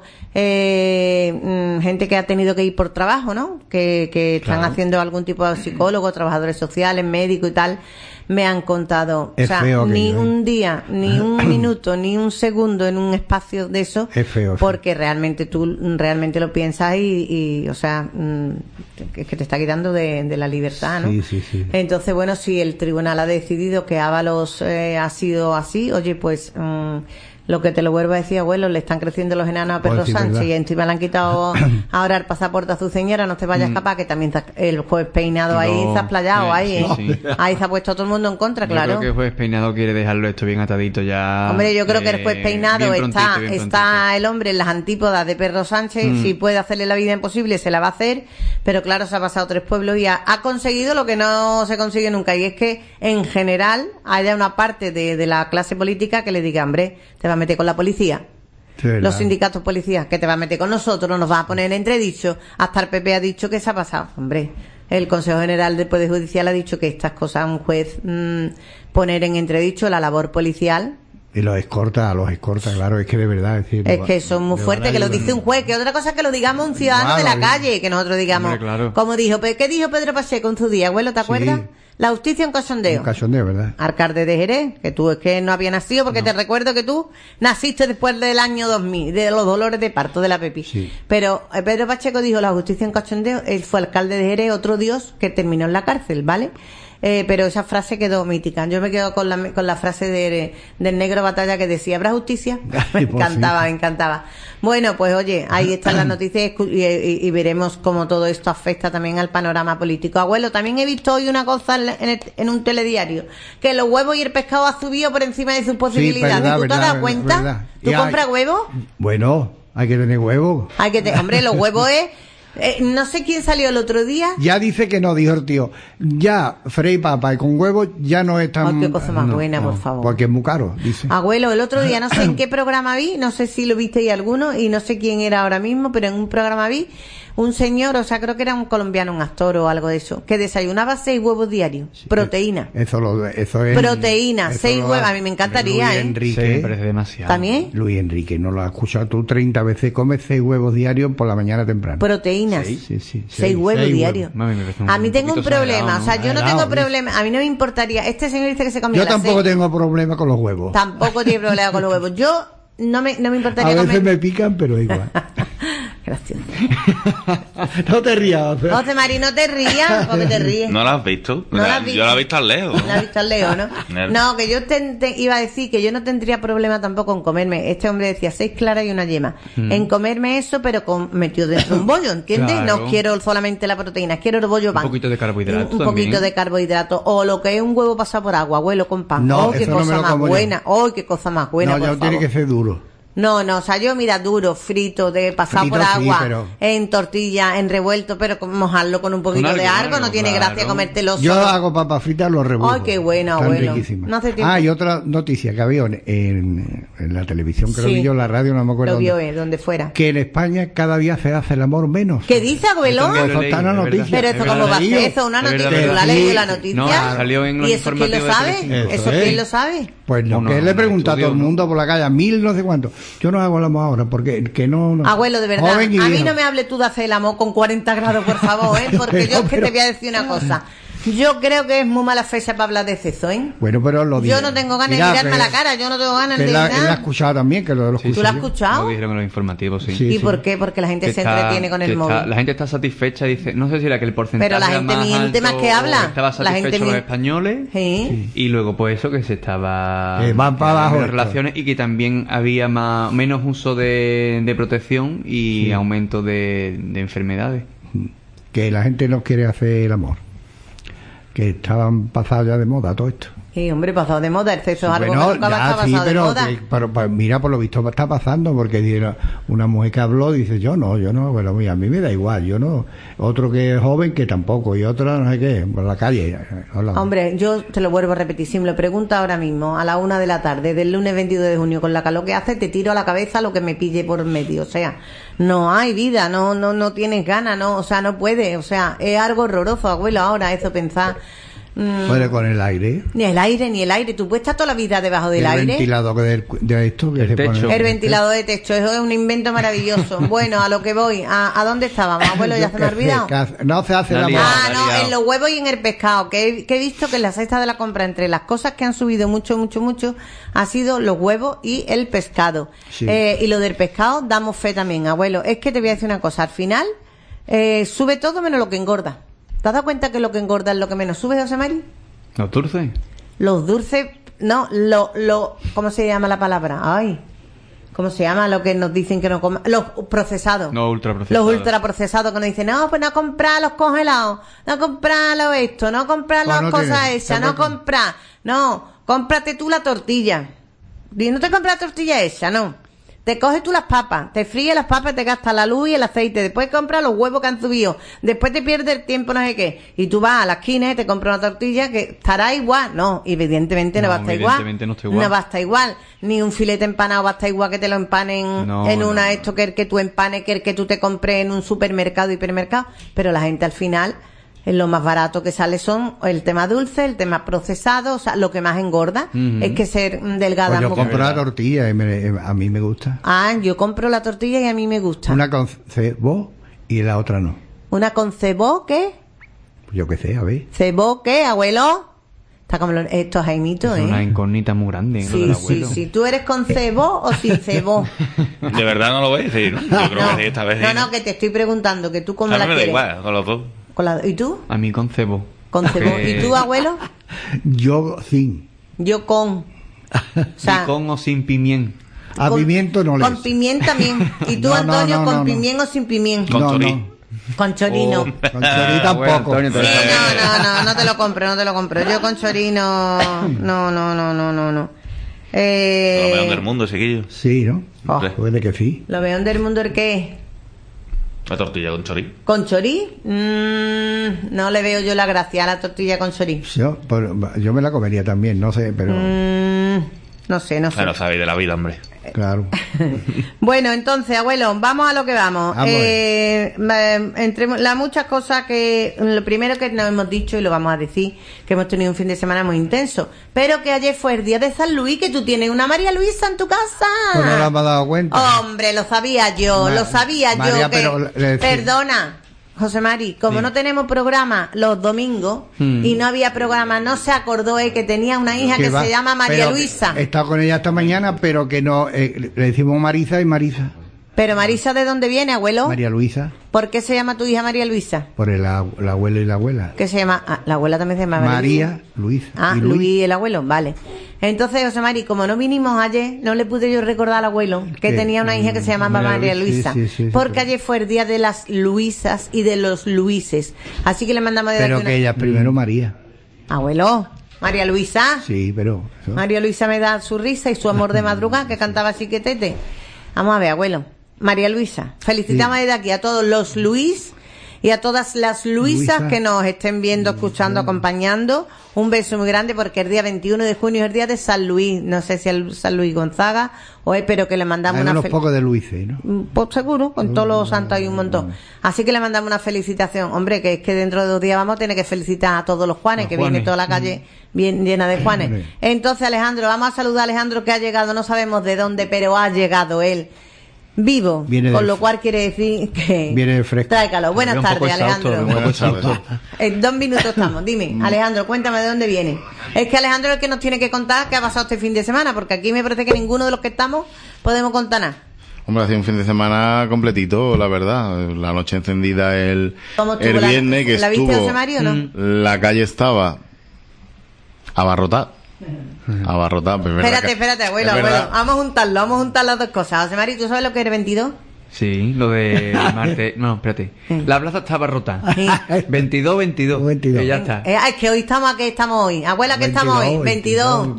gente que ha tenido que ir por trabajo, ¿no? Que están haciendo algún tipo de psicólogo, trabajadores sociales, médicos y tal, me han contado, es feo ni aquello, un día, ni un minuto, ni un segundo en un espacio de eso, es feo, porque realmente tú realmente lo piensas y o sea, es que te está quitando de la libertad, ¿no? Sí. Entonces, bueno, si el tribunal ha decidido que Ábalos ha sido así, oye, pues lo que te lo vuelvo a decir, abuelo, le están creciendo los enanos a Pedro Pues sí, Sánchez verdad. y encima le han quitado ahora el pasaporte a su señora, no te vayas a escapar, que también el juez peinado ahí se ha explayado, ahí, sí. ahí se ha puesto a todo el mundo en contra, Yo claro. creo que el juez peinado quiere dejarlo esto bien atadito ya. Hombre, yo creo que el juez peinado bien prontito, bien está el hombre en las antípodas de Pedro Sánchez, si puede hacerle la vida imposible se la va a hacer, pero claro, se ha pasado 3 pueblos y ha conseguido lo que no se consigue nunca, y es que en general haya una parte de la clase política que le diga, hombre, te vas a meter con la policía. Sí, Los sindicatos policías, que te vas a meter con nosotros, nos vas a poner en entredicho. Hasta el PP ha dicho que se ha pasado. Hombre, el Consejo General del Poder Judicial ha dicho que estas cosas un juez poner en entredicho la labor policial. Y los escorta, claro, es que de verdad. Es que son muy fuertes, que lo dice un juez, que otra cosa es que lo digamos un ciudadano de la calle, que nosotros digamos, hombre, claro. como dijo, ¿qué dijo Pedro Pacheco en su día, abuelo, te acuerdas? La justicia en cachondeo. Un cachondeo, ¿verdad? Alcalde de Jerez, que tú es que no había nacido, porque te recuerdo que tú naciste después del año 2000, de los dolores de parto de la Pepi. Sí. Pero Pedro Pacheco dijo la justicia en cachondeo, él fue alcalde de Jerez, otro dios que terminó en la cárcel, ¿vale? Pero esa frase quedó mítica. Yo me quedo con la frase del negro Batalla que decía, ¿habrá justicia? Me encantaba. Bueno, pues oye, ahí están las noticias y veremos cómo todo esto afecta también al panorama político. Abuelo, también he visto hoy una cosa en un telediario, que los huevos y el pescado ha subido por encima de sus posibilidades. verdad, ¿Tú te has dado cuenta? verdad. ¿Tú compras huevos? Bueno, hay que tener huevos. Hombre, los huevos es... no sé quién salió el otro día. Ya dice que no, dijo el tío. Ya, Frey Papa y con huevos ya no es tan... Qué cosa más buena, por favor. Porque es muy caro, dice. Abuelo, el otro día, no sé en qué programa vi, no sé si lo viste y alguno, y no sé quién era ahora mismo, pero en un programa vi un señor, o sea, creo que era un colombiano, un actor o algo de eso, que desayunaba 6 huevos diarios, proteína. Eso es... Proteína, eso 6 lo huevos, ha- a mí me encantaría, Luis ¿eh? Enrique, Sí, me parece demasiado. ¿También? Luis Enrique, no lo has escuchado tú 30 veces, come 6 huevos diarios por la mañana temprano. Proteínas. Sí. 6 huevos diarios. Mami, me parece A mí tengo un poquito problema, exagerado, o sea, yo no Exagerado, tengo ¿sí? problema, a mí no me importaría, este señor dice que se comía Yo las tampoco 6, tengo problema con los huevos. tampoco tiene problema con los huevos. Yo no me A importaría veces comer... me pican, pero igual. Gracias. No te rías. pero- José Mari, no te rías, porque te ríes. ¿No la has visto? No la has visto. Yo la he visto al lejos. ¿No has visto al Leo, no? Nel. No, que yo iba a decir que yo no tendría problema tampoco en comerme. Este hombre decía 6 claras y una yema. En comerme eso, pero metido dentro de un bollo, ¿entiendes? Claro. No quiero solamente la proteína, quiero el bollo pan. Un poquito de carbohidrato Un también. poquito de carbohidrato. O lo que es un huevo pasado por agua, abuelo, con pan. No, Oh, qué eso no me cosa lo más como yo. buena. Oh, qué cosa más buena, No, por ya tiene favor. que ser duro. No, o sea, yo mira, duro, frito, de pasado Frito por sí, agua, pero- en tortilla, en revuelto, pero mojarlo con un poquito Con de algo, algo, no algo, tiene claro. gracia comértelo Yo solo. hago papas fritas, los revuelvo. Ay, qué bueno, Están abuelo. riquísimas. No hace tiempo. Y otra noticia que había en la televisión, creo Sí. que yo, en la radio, no me acuerdo Lo vio, dónde, donde fuera. que en España cada día se hace el amor menos. ¿Qué dice, abuelo? Yo también Eso lo leí, está en la es noticia. verdad, Pero es esto verdad. cómo va a ser Leído. eso, una Es noticia. verdad, ¿Tú la has sí. leído la noticia? No, salió en los ¿Y eso quién lo informativos de sabe? televisión. ¿Eso Eso quién es. lo sabe? Pues lo Uno- que le pregunta a todo el estudio, ¿no? mundo por la calle, 1000 no sé cuánto. Yo no hago el amor ahora, porque que no... Abuelo, de verdad, Joven y a mí viejo. no me hable tú de hacer el amor con 40 grados, por favor, ¿eh? Porque yo es que Pero- te voy a decir una cosa. Yo creo que es muy mala fecha para hablar de sexo, ¿eh? Bueno, pero lo digo. Yo no tengo ganas de Mira, mirarme que- a la cara, yo no tengo ganas que de él la ha nada. escuchado también, que lo Sí, escuché ¿Tú lo has yo. escuchado? Lo dijeron en los informativos, sí. Sí. ¿Y por qué? Porque la gente Que se está- entretiene con que el está- móvil. La gente está satisfecha, dice, no sé si era que el porcentaje Pero la era gente más miente más alto que habla. o estaba La gente satisfecho los miente. españoles. Sí. Y luego pues eso que se estaba van para que abajo menos esto. relaciones y que también había menos uso de protección y aumento de enfermedades. Que la gente no quiere hacer el amor. que estaban pasados ya de moda todo esto. Sí, hombre, pasado de moda, el sexo es algo Bueno, que nunca va a ya, estar sí, pasado de pero, moda. pero mira, por lo visto está pasando, porque una mujer que habló dice, yo no, bueno, mira, a mí me da igual, yo no. Otro que es joven que tampoco, y otra no sé qué, por la calle. Hola. Hombre, yo te lo vuelvo a repetir, si me lo preguntas ahora mismo, a la 1 de la tarde, del lunes 22 de junio, con la calor que hace, te tiro a la cabeza lo que me pille por medio, o sea, no hay vida, no tienes ganas, no, o sea, no puedes, o sea, es algo horroroso, abuelo, ahora eso pensar. Puede con el aire. Ni el aire, tú puedes estar toda la vida debajo del el aire. ventilador de esto que El se techo. pone. El ventilador de techo, eso es un invento maravilloso. Bueno, a lo que voy, ¿a dónde estábamos, abuelo? ¿Ya se me ha olvidado? No se hace La la liado. moda. Ah, la no, liado. en los huevos y en el pescado, que he visto que en la cesta de la compra, entre las cosas que han subido mucho, ha sido los huevos y el pescado. Sí. Y lo del pescado, damos fe también, abuelo. Es que te voy a decir una cosa, al final, sube todo menos lo que engorda. ¿Te has dado cuenta que lo que engorda es lo que menos sube, José Mari? ¿Los dulces? Los dulces, no, ¿cómo se llama la palabra? Ay, ¿cómo se llama lo que nos dicen que no coman? Los procesados. No, ultraprocesados. Los ultraprocesados que nos dicen, no, pues no comprar los congelados, no comprar lo esto, no comprar Pues las no cosas tiene, hechas, no tampoco. comprar, no, cómprate tú la tortilla. Y no te compras la tortilla hecha, no. Te coges tú las papas, te fríes las papas, te gastas la luz y el aceite, después compras los huevos que han subido, después te pierdes el tiempo, no sé qué, y tú vas a la esquina y te compras una tortilla que estará igual. No, evidentemente no, No, va a estar igual. evidentemente no está igual. No va a estar igual. Ni un filete empanado va a estar igual que te lo empanen No, en no, una no. esto que el que tú empanes, que el que tú te compres en un supermercado, hipermercado. Pero la gente al final, lo más barato que sale son el tema dulce, el tema procesado, o sea, lo que más engorda es que ser delgada. Pues yo muy- compro la tortilla y a mí me gusta. Ah, yo compro la tortilla y a mí me gusta. Una con cebo y la otra no. ¿Una con cebó qué? Yo qué sé, a ver. ¿Cebó qué, abuelo? Está como estos Jaimitos, Es una ¿eh? incógnita muy grande, lo del Sí, abuelo. sí. ¿Tú eres con cebó o sin cebó? De verdad no lo voy a decir, ¿no? Yo creo que sí, esta vez sí. no, que te estoy preguntando, que tú A cómo mí la me da quieres. igual, con los dos. ¿Y tú? A mí con cebo. Con cebó. Porque- ¿Y tú, abuelo? Yo sin. Yo con. O sea, ¿Y con o sin pimiento? A con- pimiento no le Con pimienta también. ¿Y tú, No, Antonio, no, con no. pimiento o sin pimiento? Con chorí. Con chorino. Oh. Con chorizo Ah, bueno, tampoco. Antonio, Sí, te- no te lo compro. Yo con chorino, no. Lo mejor del mundo, chiquillo. Sí, ¿no? Oh. Puede que sí. Lo veo del mundo el que es. La tortilla con chorí. ¿Con chorí? No le veo yo la gracia a la tortilla con chorí. Yo me la comería también, no sé, pero No sé. Bueno, sabéis de la vida, hombre. claro. Bueno, entonces, abuelo, vamos a lo que vamos. Vamos. Entre las muchas cosas que... Lo primero que nos hemos dicho, y lo vamos a decir, que hemos tenido un fin de semana muy intenso, pero que ayer fue el día de San Luis, que tú tienes una María Luisa en tu casa. Pues no nos hemos dado cuenta. Hombre, lo sabía yo, María, yo. pero le- Perdona, José Mari, como no tenemos programa los domingos y no había programa, no se acordó que tenía una hija que va, se llama María pero Luisa. He estado con ella esta mañana, pero que no, le decimos Marisa y Marisa. Pero Marisa, ¿de dónde viene, abuelo? María Luisa, ¿Por qué se llama tu hija María Luisa? por el abuelo y la abuela. ¿Qué se llama? Ah, la abuela también se llama María Luisa. Ah, y Luis, el abuelo, vale. Entonces, José Mari, como no vinimos ayer, no le pude yo recordar al abuelo que ¿Qué? tenía una hija que se llamaba María María Luisa. Luisa, sí, porque sí. ayer fue el día de las Luisas y de los Luises. Así que le mandamos de Pero darte que ella es primero María. Abuelo, María Luisa. Sí, pero... eso. María Luisa me da su risa y su amor de madrugada, que cantaba así que tete. Vamos a ver, abuelo. María Luisa, felicitamos desde aquí a todos los Luis y a todas las Luisas Luisa. que nos estén viendo, escuchando, acompañando. Un beso muy grande porque el día 21 de junio es el día de San Luis. No sé si el San Luis Gonzaga o es, pero que le mandamos Hay una unos pocos de Luises, ¿no? Pues seguro, con todos los santos hay un montón. Así que le mandamos una felicitación. Hombre, que es que dentro de 2 días vamos a tener que felicitar a todos los Juanes, Los que Juanes. viene toda la calle bien llena de Juanes. Hombre. Entonces, Alejandro, vamos a saludar a Alejandro, que ha llegado, no sabemos de dónde, pero ha llegado él. Vivo, Viene con del- lo cual quiere decir que Viene de fresco. trae calor. Buenas Un poco tardes, exhausto, Alejandro. un poco Buenas tardes. exhausto. En 2 minutos estamos. Dime, Alejandro, cuéntame de dónde viene. Es que Alejandro es el que nos tiene que contar qué ha pasado este fin de semana, porque aquí me parece que ninguno de los que estamos podemos contar nada. Hombre, ha sido un fin de semana completito, la verdad. La noche encendida el ¿Cómo estuvo viernes, que ¿La viste, estuvo... José Mario, o no? La calle estaba abarrotada. Abarrotada. Pues es verdad Espérate, que- abuelo, es verdad. Vamos a juntar las dos cosas. José Mario, ¿tú sabes lo que es el 22? Sí, lo de Marte. No, espérate. La plaza estaba rota. 22. Y ya está. Es que hoy estamos, ¿a qué estamos hoy? Abuela, ¿qué estamos hoy? 22.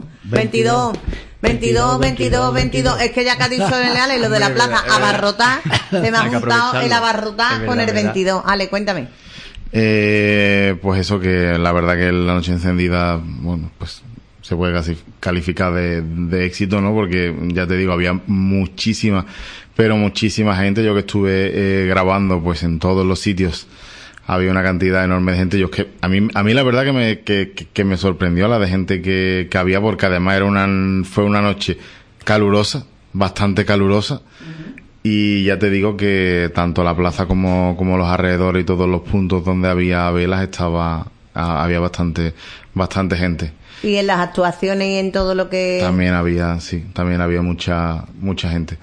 Es que ya que ha dicho el Ale lo de la plaza abarrotar, se me ha juntado el abarrotar con el 22. Ale, cuéntame. Pues eso, que la verdad que la noche encendida, bueno, pues se puede casi calificar de éxito, ¿no? Porque ya te digo, había muchísima gente. Yo que estuve grabando pues en todos los sitios, había una cantidad enorme de gente. Yo que a mí la verdad que me sorprendió la de gente que había, porque además fue una noche calurosa, bastante calurosa. Y ya te digo que tanto la plaza como los alrededores y todos los puntos donde había velas había bastante gente. Y en las actuaciones y en todo lo que... También había mucha gente.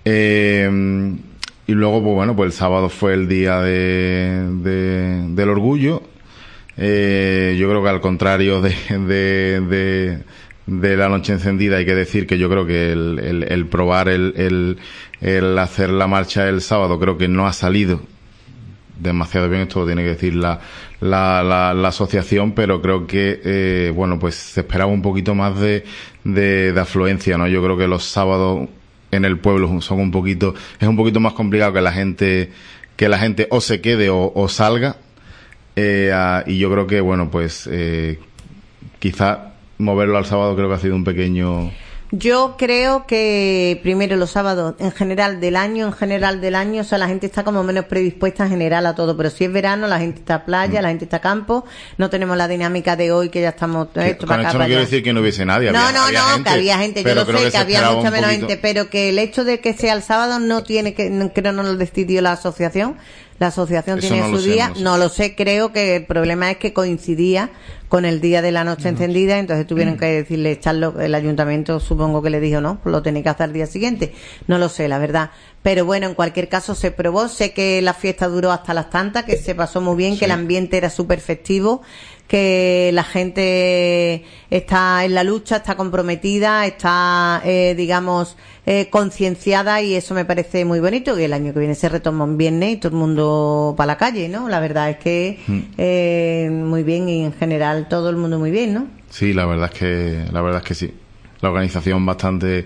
Y luego, pues bueno, pues el sábado fue el día del orgullo. Yo creo que al contrario de la noche encendida, hay que decir que yo creo que el probar el hacer la marcha el sábado, creo que no ha salido demasiado bien. Esto lo tiene que decir la asociación, pero creo que bueno, pues se esperaba un poquito más de afluencia, ¿no? Yo creo que los sábados en el pueblo es un poquito más complicado que la gente o se quede o salga, y yo creo que bueno, pues quizá moverlo al sábado creo que ha sido un pequeño... Yo creo que primero los sábados en general del año, o sea, la gente está como menos predispuesta en general a todo, pero si es verano la gente está a playa, la gente está a campo, no tenemos la dinámica de hoy que ya estamos con esto no quiero decir que no hubiese nadie, había gente, que había gente, yo lo sé, que había mucha menos gente, pero que el hecho de que sea el sábado no tiene que, creo no lo decidió la asociación. La asociación tiene su día, no lo sé, creo que el problema es que coincidía con el día de la noche encendida, entonces tuvieron que decirle, echarlo, el ayuntamiento supongo que le dijo no, pues lo tenéis que hacer al día siguiente, no lo sé, la verdad, pero bueno, en cualquier caso se probó, sé que la fiesta duró hasta las tantas, que se pasó muy bien, que el ambiente era súper festivo, que la gente está en la lucha, está comprometida, está, digamos, concienciada, y eso me parece muy bonito, y el año que viene se retoma un viernes y todo el mundo para la calle, ¿no? La verdad es que muy bien, y en general todo el mundo muy bien, ¿no? Sí, la verdad es que sí. La organización bastante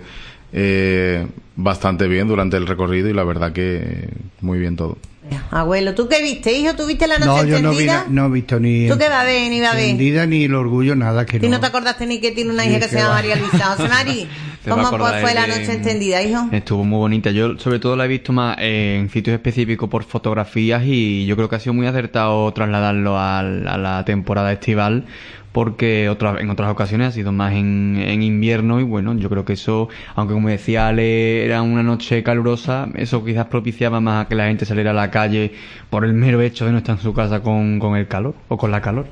bien durante el recorrido, y la verdad que muy bien todo. Abuelo, ¿tú qué viste, hijo? ¿Tú viste la noche encendida? No, yo no he visto ni... ¿Tú qué va a ver, ni va a ver? Encendida ni el orgullo, nada que no. ¿Y no te acordaste ni que tiene una hija que se llama María Luisa? José Mari, ¿cómo fue la noche encendida, hijo? Estuvo muy bonita. Yo sobre todo la he visto más en sitios específicos por fotografías, y yo creo que ha sido muy acertado trasladarlo a la temporada estival, porque en otras ocasiones ha sido más en invierno, y bueno, yo creo que eso, aunque como decía Ale, era una noche calurosa, eso quizás propiciaba más a que la gente saliera a la calle por el mero hecho de no estar en su casa con el calor, o con la calor.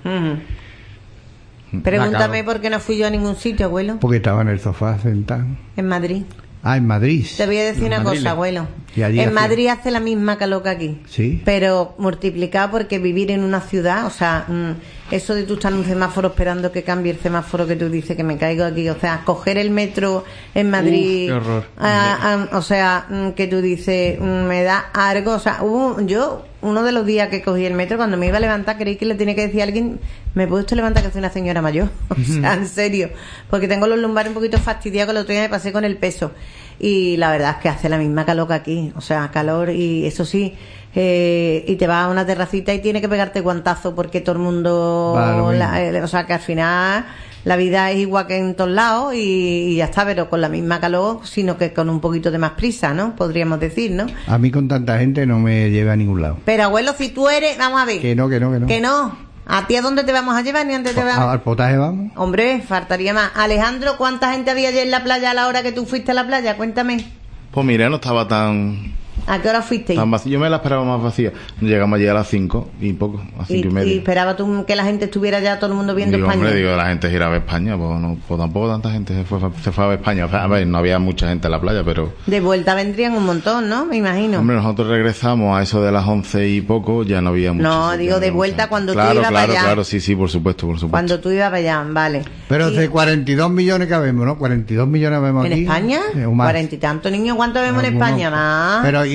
Pregúntame por qué no fui yo a ningún sitio, abuelo. Porque estaba en el sofá sentado. En Madrid. Ah, en Madrid. Te voy a decir una cosa, abuelo. En Madrid hace la misma calor que aquí. Sí. Pero multiplicado, porque vivir en una ciudad, o sea, eso de tú estar en un semáforo esperando que cambie el semáforo, que tú dices que me caigo aquí, o sea, coger el metro en Madrid, qué horror. O sea, que tú dices, me da algo, o sea, uno de los días que cogí el metro, cuando me iba a levantar, creí que le tenía que decir a alguien, ¿me puedo usted levantar, que soy una señora mayor? O sea, en serio, porque tengo los lumbares un poquito fastidiados, que el otro día me pasé con el peso, y la verdad es que hace la misma calor que aquí, o sea, calor, y eso sí, y te vas a una terracita y tiene que pegarte guantazo, porque todo el mundo, o sea, que al final la vida es igual que en todos lados, y ya está, pero con la misma calor, sino que con un poquito de más prisa, ¿no? Podríamos decir, ¿no? A mí con tanta gente no me lleva a ningún lado. Pero abuelo, si tú eres, vamos a ver. Que no. Que no. ¿A ti a dónde te vamos a llevar? Ni antes te vamos. ¿Al potaje vamos? Hombre, faltaría más. Alejandro, ¿cuánta gente había ayer en la playa a la hora que tú fuiste a la playa? Cuéntame. Pues mira, no estaba tan... ¿A qué hora fuiste? Tan vacía. Yo me la esperaba más vacía. Llegamos allí a las 5 y poco, a 5 y media. ¿Y esperaba tú que la gente estuviera ya todo el mundo viendo España? Hombre, la gente giraba a España, pues tampoco tanta gente se fue a ver España. O sea, a ver, no había mucha gente en la playa, pero... De vuelta vendrían un montón, ¿no? Me imagino. Hombre, nosotros regresamos a eso de las 11 y poco, ya no había mucha gente. No, digo de vuelta cuando tú ibas para allá. Claro, sí, por supuesto. Cuando tú ibas para allá, vale. Pero de 42 millones que vemos, ¿no? 42 millones vemos ¿En aquí. España? 40 y tantos niños, ¿cuántos vemos en España? Más. Pero, ¿y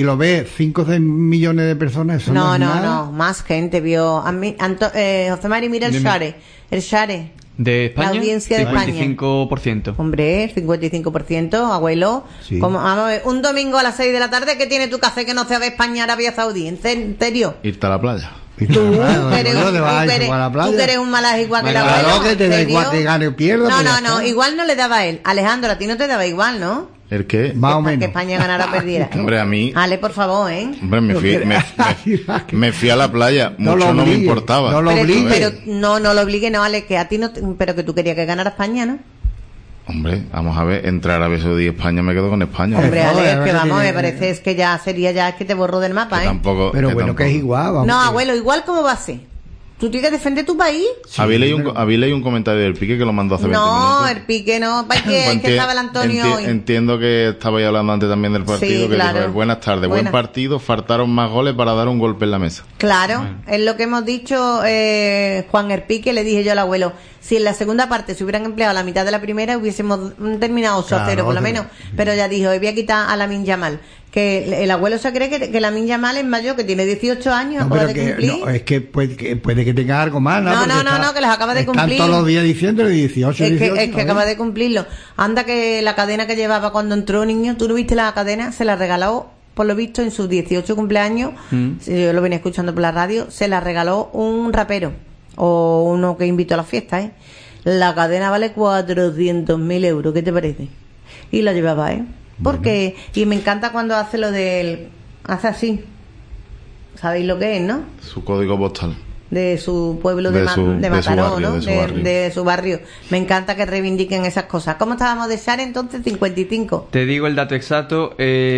lo ve 5 o 6 millones de personas, eso No, es no, nada. no, más gente vio. José Mari, mira el Dime. Share. El Share. ¿De España? La audiencia de España. 55%. Hombre, 55%, abuelo. Sí. Vamos a ver, un domingo a las 6 de la tarde, ¿qué tiene tu café que no sea de España, Arabia Saudí? ¿En serio? Irte a la playa. Y Tú claro, que eres no un- te vas tú que a eres- jugar a la playa. tú que eres un malaje igual que el Claro, abuelo. que te da ¿en igual serio? que gane o pierda, No, pues no, ya no, está. igual no le daba a él. Alejandro, a ti no te daba igual, ¿no? ¿El qué? Más o Que menos. España ganara o perdiera. Hombre, a mí... Ale, por favor, ¿eh? Hombre, me fui a la playa. No Mucho lo no me obligue, importaba. no lo Pero, obligue. pero no lo obligue, no, Ale, que a ti no, pero que tú querías que ganara España, ¿no? Hombre, vamos a ver, entre Arabia Saudí y España me quedo con España. Hombre, no, Ale, la es que verdad vamos, que me parece es que ya sería ya es que te borro del mapa, Que ¿eh? tampoco... Pero bueno, tampoco. que es igual. Vamos, No, que- abuelo, igual como va a ser. Tú tienes que defender tu país. Había leído un comentario del Pique que lo mandó hace 20 No, minutos. el Pique no. ¿Para qué? Es que Enti- estaba el Antonio hoy. Entiendo que estabais hablando antes también del partido, Sí, que claro. dijo, buenas tardes, Buenas. buen partido, faltaron más goles para dar un golpe en la mesa. Claro, es lo que hemos dicho Juan Erpique, le dije yo al abuelo, si en la segunda parte se hubieran empleado la mitad de la primera hubiésemos terminado 8-0 Claro, por lo otro. menos, pero ya dijo, voy a quitar a Lamine Yamal, que el abuelo se cree que Lamine Yamal es mayor, que tiene 18 años, No, acaba pero de que, cumplir. no, es que puede que tenga algo más, ¿no? No, Porque no, no, que les acaba de están cumplir. todos los días diciendo de 18, Es 18. que acaba de cumplirlo. Anda que la cadena que llevaba cuando entró niño, ¿tú no viste la cadena? Se la regaló, por lo visto, en sus 18 cumpleaños. Yo lo venía escuchando por la radio. Se la regaló un rapero o uno que invitó a la fiesta, ¿eh? La cadena vale 400.000 euros. ¿Qué te parece? Y la llevaba, ¿eh? Porque, y me encanta cuando hace lo del... Hace así. ¿Sabéis lo que es, no? Su código postal. De su pueblo de, De su Mataró, barrio, ¿no? de su barrio. De su barrio. Me encanta que reivindiquen esas cosas. ¿Cómo estábamos de Share entonces? 55. Te digo el dato exacto,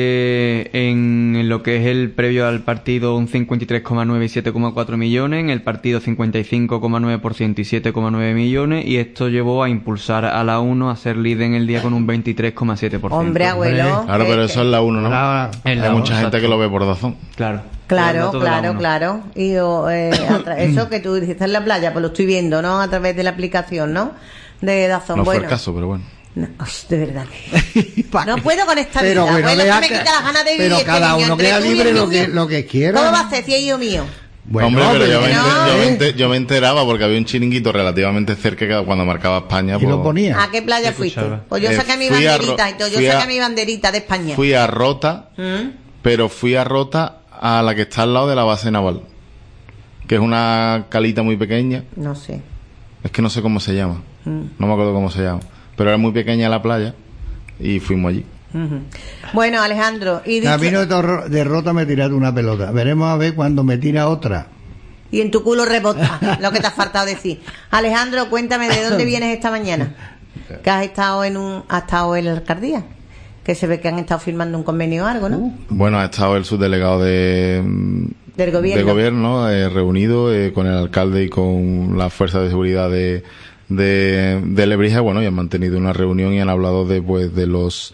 en lo que es el previo al partido un 53,9 y 7,4 millones, en el partido 55,9% y 7,9 millones, y esto llevó a impulsar a la 1 a ser líder en el día con un 23,7%. Hombre, abuelo. Claro, pero eso es la 1, ¿no? Ahora- En la Hay uno, mucha gente exacto. que lo ve por Dazón. Claro. Claro, El dato de la claro, 1. claro. Y eso que tú dices en la playa, pues lo estoy viendo, ¿no? A través de la aplicación, ¿no? De Dazón. No fue Bueno. el caso, pero bueno. No, de verdad que... No puedo con esta Pero vida. bueno, Abuelo, deja que me que- quita las ganas de vivir. pero este cada niño, uno entre queda tú y libre el lo niño. lo que quiera. ¿Cómo va a ser si es hijo mío? Bueno, Hombre, pero yo, pero- yo me enteraba porque había un chiringuito relativamente cerca que cuando marcaba España. Y lo ponía. ¿A qué playa Te fuiste? escuchaba. Pues yo saqué mi Fui a banderita Ro- y todo. Yo fui a- saqué mi banderita de España. Fui a Rota, pero fui a Rota a la que está al lado de la base naval, que es una calita muy pequeña. No sé. Es que no sé cómo se llama. No me acuerdo cómo se llama. Pero era muy pequeña la playa y fuimos allí. Ujú. Bueno, Alejandro, y dicho- Camino de Rota me tiraste una pelota. Veremos a ver cuando me tira otra. y en tu culo rebota lo que te ha faltado decir. Alejandro, cuéntame de dónde vienes esta mañana. Que has estado has estado en la alcaldía. Que se ve que han estado firmando un convenio o algo, ¿no? Bueno, ha estado el subdelegado Del gobierno. de gobierno reunido con el alcalde y con la fuerza de seguridad de Lebrija. Bueno, y han mantenido una reunión y han hablado de los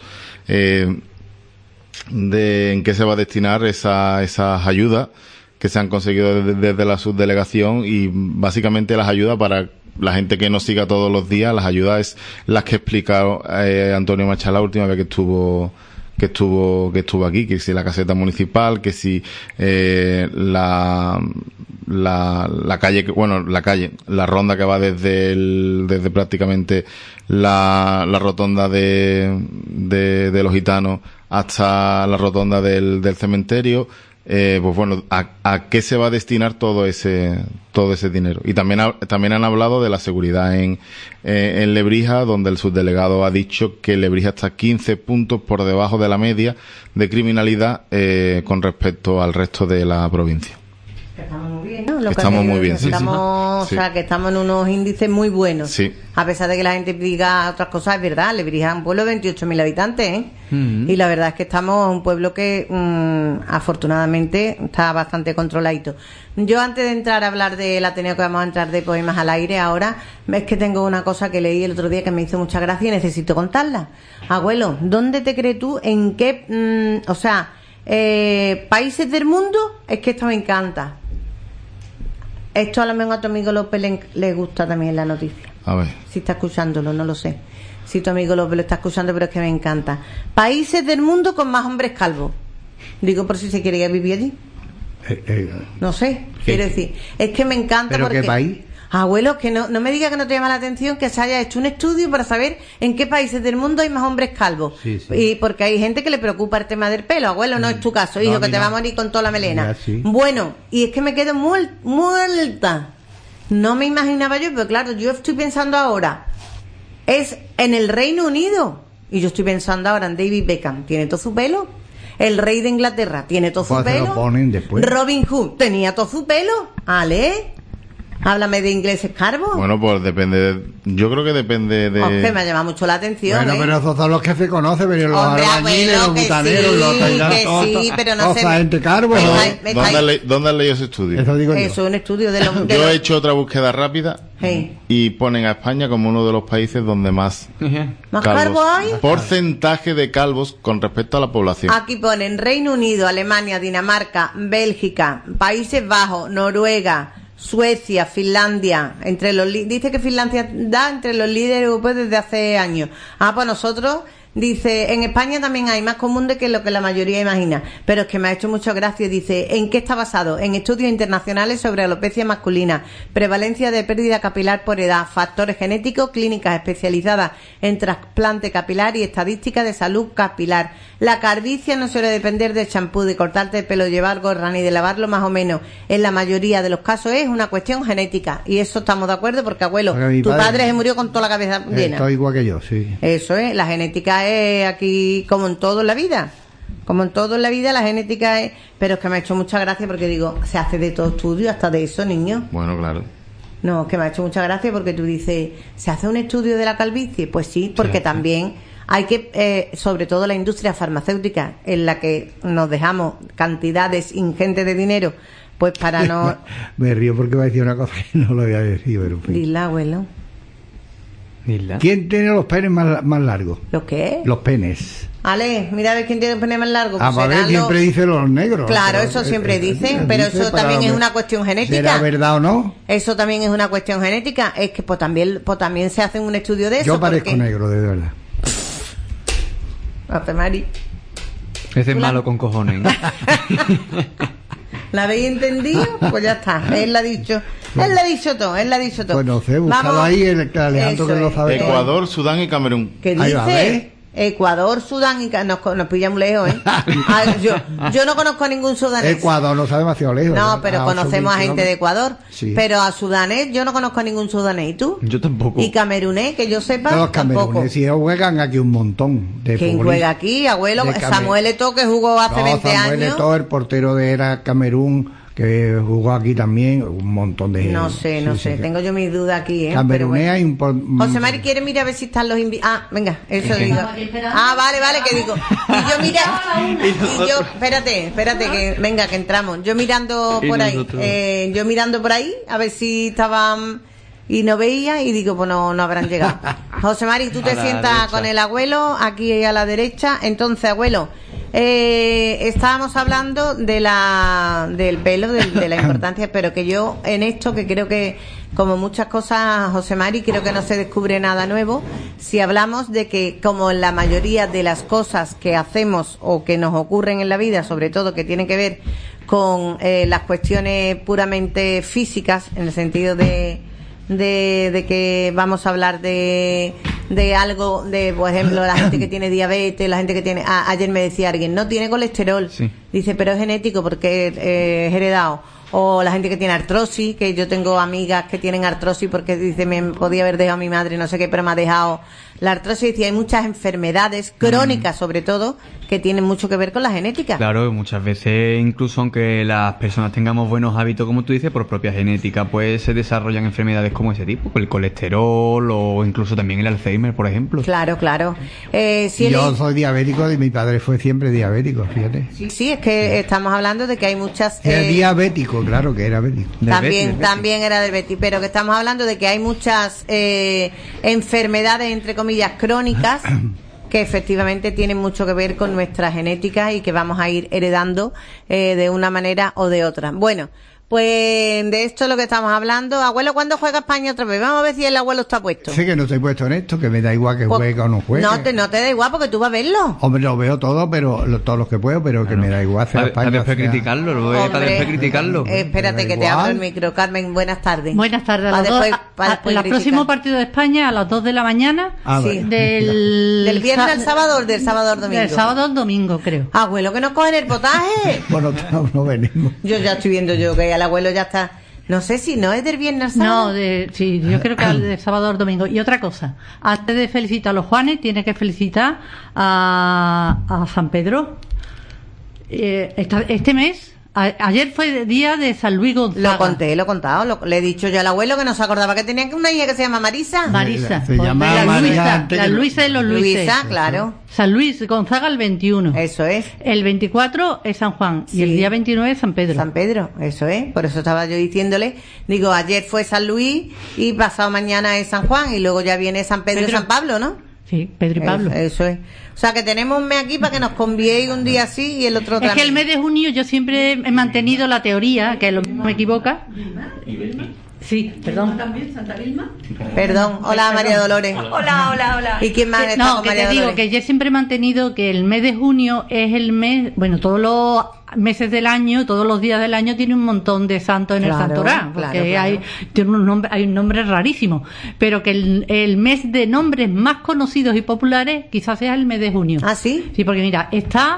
de en qué se va a destinar esas ayudas que se han conseguido desde la subdelegación, y básicamente las ayudas para la gente que nos siga todos los días, las ayudas es las que explica Antonio Machá la última vez que estuvo aquí, que si la caseta municipal, que si la calle, la ronda que va desde prácticamente la rotonda de los gitanos hasta la rotonda del cementerio. Pues bueno, a qué se va a destinar todo ese dinero. Y también han hablado de la seguridad en Lebrija, donde el subdelegado ha dicho que Lebrija está 15 puntos por debajo de la media de criminalidad con respecto al resto de la provincia. Que estamos muy bien, ¿no? Lo que Estamos has muy dicho, bien, que sí, estamos, sí. O sea, que estamos en unos índices muy buenos. Sí. A pesar de que la gente diga otras cosas, es verdad. Lebrija es un pueblo de 28.000 habitantes, ¿eh? Y la verdad es que estamos un pueblo que afortunadamente está bastante controladito. Yo, antes de entrar a hablar del Ateneo, que vamos a entrar de Poemas al Aire ahora, es que tengo una cosa que leí el otro día que me hizo mucha gracia y necesito contarla. Abuelo, ¿dónde te crees tú? ¿En qué? Países del mundo. Es que esto me encanta. Esto a lo mejor a tu amigo López le gusta también la noticia. A ver. Si está escuchándolo, no lo sé. Si tu amigo López lo está escuchando, pero es que me encanta. Países del mundo con más hombres calvos. Digo, por si se quiere ir a vivir allí. No sé, quiero decir, es que me encanta. ¿Pero porque qué país? Abuelo, que no me diga que no te llama la atención que se haya hecho un estudio para saber en qué países del mundo hay más hombres calvos. Sí. Y porque hay gente que le preocupa el tema del pelo. Abuelo, no es tu caso, hijo, No, que te no. va a morir con toda la melena. Ya, sí. Bueno, y es que me quedo muerta. No me imaginaba yo, pero claro, yo estoy pensando ahora, es en el Reino Unido. Y yo estoy pensando ahora en David Beckham, tiene todo su pelo. El rey de Inglaterra tiene todo su Pues se pelo. lo ponen después. Robin Hood tenía todo su pelo. Ale, háblame de ingleses calvos. Bueno, pues yo creo que depende de... Que me ha llamado mucho la atención. Bueno, pero esos son los que se conocen, pero los Hombre, albañiles, abuelo, los que butaneros, sí, los que sí, pero no sé. esa gente carbo. Me ¿no? estáis- me estáis- ¿Dónde has leído ese estudio? Eso digo yo. Eso es un estudio de los... Yo he hecho otra búsqueda rápida Hey. y ponen a España como uno de los países donde más ¿Más calvos hay? porcentaje de calvos con respecto a la población. Aquí ponen Reino Unido, Alemania, Dinamarca, Bélgica, Países Bajos, Noruega, Suecia, Finlandia. Dice que Finlandia da entre los líderes europeos desde hace años. Pues nosotros, dice, en España también hay más común de que lo que la mayoría imagina. Pero es que me ha hecho mucha gracia. Dice, ¿en qué está basado? En estudios internacionales sobre alopecia masculina, prevalencia de pérdida capilar por edad, factores genéticos, clínicas especializadas en trasplante capilar y estadísticas de salud capilar. La calvicie no suele depender del champú, de cortarte el pelo, llevar gorra ni de lavarlo más o menos. En la mayoría de los casos es una cuestión genética. Y eso estamos de acuerdo porque, abuelo, Porque mi tu padre- padre se murió con toda la cabeza llena. Estoy igual que yo, sí. Eso es, la genética es aquí como en todo en la vida. Como en todo en la vida, la genética es... Pero es que me ha hecho mucha gracia porque digo, se hace de todo estudio, hasta de eso, niño. Bueno, claro. No, es que me ha hecho mucha gracia porque tú dices, ¿se hace un estudio de la calvicie? Pues sí, porque también hay que, sobre todo la industria farmacéutica, en la que nos dejamos cantidades ingentes de dinero, pues para no... Me río porque va a decir una cosa que no lo voy a decir, pero en fin. Dile, abuelo. Isla. ¿Quién tiene los penes más largos? ¿Lo qué? Los penes. Ale, mira a ver quién tiene el pene más largo. A Pues ver, serán siempre los- dicen los negros. Claro, Pero, eso siempre dicen, dice, pero eso también a es ver, una cuestión genética. ¿Será verdad o no? Eso también es una cuestión genética. Es que pues también se hace un estudio de eso. Yo parezco porque... negro, de verdad. Ave Mari. Ese es malo con cojones. ¿La habéis entendido? Pues ya está. Él lo ha dicho. Él lo ha dicho todo. Pues no sé, búscalo ahí, el Alejandro Eso que lo es. sabe todo. Ecuador, Sudán y Camerún. ¿Qué Ahí va, dice? ¿ves? Ecuador, Sudán y nos pilla muy lejos, ¿eh? Yo no conozco a ningún sudanés. Ecuador no está demasiado lejos. No, pero 8.000 conocemos a gente de Ecuador. Sí. Pero a sudanés yo no conozco a ningún sudanés. ¿Y tú? Yo tampoco. Y camerunés, que yo sepa, Los tampoco. cameruneses juegan aquí un montón de ¿Quién futbolistas. juega aquí? Abuelo, De Camerún. Samuel Eto'o, que jugó hace 20 Samuel años. Eto'o, el portero de era Camerún, que jugó aquí también, un montón de... No sé, no sí, sé. sí. Tengo yo mis dudas aquí, ¿eh? Pero Camerunés hay bueno. un... José Mari quiere mirar a ver si están los invitados. Venga, eso digo. Vale, que digo. Y yo mira, y yo, espérate, que venga, que entramos. Yo mirando Y por ahí, nosotros. a ver si estaban y no veía y digo, pues no habrán llegado. José Mari, tú te A la sientas derecha. con el abuelo aquí a la derecha. Entonces, abuelo, estábamos hablando del pelo, de la importancia, pero que yo en esto, que creo que como muchas cosas, José Mari, creo que no se descubre nada nuevo si hablamos de que como en la mayoría de las cosas que hacemos o que nos ocurren en la vida, sobre todo que tienen que ver con las cuestiones puramente físicas, en el sentido de que vamos a hablar de algo, de por ejemplo la gente que tiene diabetes, la gente que tiene ayer me decía alguien, no tiene colesterol, Sí. dice, pero es genético porque es heredado. O la gente que tiene artrosis, que yo tengo amigas que tienen artrosis porque dice, me podía haber dejado a mi madre, no sé qué, pero me ha dejado la artrosis. Y hay muchas enfermedades crónicas, sobre todo, que tienen mucho que ver con la genética. Claro, muchas veces, incluso aunque las personas tengamos buenos hábitos, como tú dices, por propia genética, pues se desarrollan enfermedades como ese tipo, el colesterol o incluso también el Alzheimer, por ejemplo. Claro. Si Yo soy diabético y mi padre fue siempre diabético, fíjate. Sí, es que estamos hablando de que hay muchas... Era diabético, claro que era diabético. También era del Betis, pero que estamos hablando de que hay muchas enfermedades, entre comillas, crónicas, que efectivamente tienen mucho que ver con nuestra genética y que vamos a ir heredando de una manera o de otra. Bueno, Pues de esto es lo que estamos hablando. Abuelo, ¿cuándo juega España otra vez? Vamos a ver si el abuelo está puesto. Sé que no estoy puesto en esto, que me da igual que Pues, juegue o no juegue. No te da igual porque tú vas a verlo. Hombre, lo veo todo, pero todos los que puedo, pero que me da igual. Sea España, Para después sea- criticarlo, luego para Hombre, después criticarlo. Espérate Me da que te abro igual. el micro, Carmen. Buenas tardes. Buenas tardes. Pa' A las después- dos- pa' después el criticar. próximo partido de España a las 2 de la mañana. Ah, Sí. vale. Del viernes al sábado o del sábado al domingo? Del sábado al domingo, creo. Abuelo, que nos cogen el potaje. Bueno, no venimos. Yo ya estoy viendo yo que el abuelo ya está. No sé si no es del viernes al sábado. No, sí, yo creo que del sábado al domingo. Y otra cosa, antes de felicitar a los Juanes, tiene que felicitar a San Pedro. Este mes, ayer fue día de San Luis Gonzaga. Lo conté, lo he contado. Le he dicho yo al abuelo que no se acordaba que tenía una hija que se llama Marisa. Marisa. Se llama la María Luisa, antes la que- Luisa de los Luises. Luisa, claro. San Luis Gonzaga el 21. Eso es. El 24 es San Juan Sí. y el día 29 es San Pedro. San Pedro, eso es. Por eso estaba yo diciéndole. Digo, ayer fue San Luis y pasado mañana es San Juan y luego ya viene San Pedro y Pedro. San Pablo, ¿no? Sí, Pedro y Pablo. Eso es. O sea que tenemos un mes aquí para que nos conviéis un día así y el otro Es que también. el mes de junio yo siempre he mantenido la teoría, que lo mismo me equivoca. Sí, perdón. Perdón. Hola María Dolores. Hola. ¿Y quién más está No, con que María te digo Dolores? que yo siempre he mantenido que el mes de junio es el mes, bueno, todos los meses del año, todos los días del año tiene un montón de santos en Claro, el santoral, porque claro, claro. hay un nombre rarísimo, pero que el mes de nombres más conocidos y populares quizás sea el mes de junio. ¿Ah, sí? Sí, porque mira, está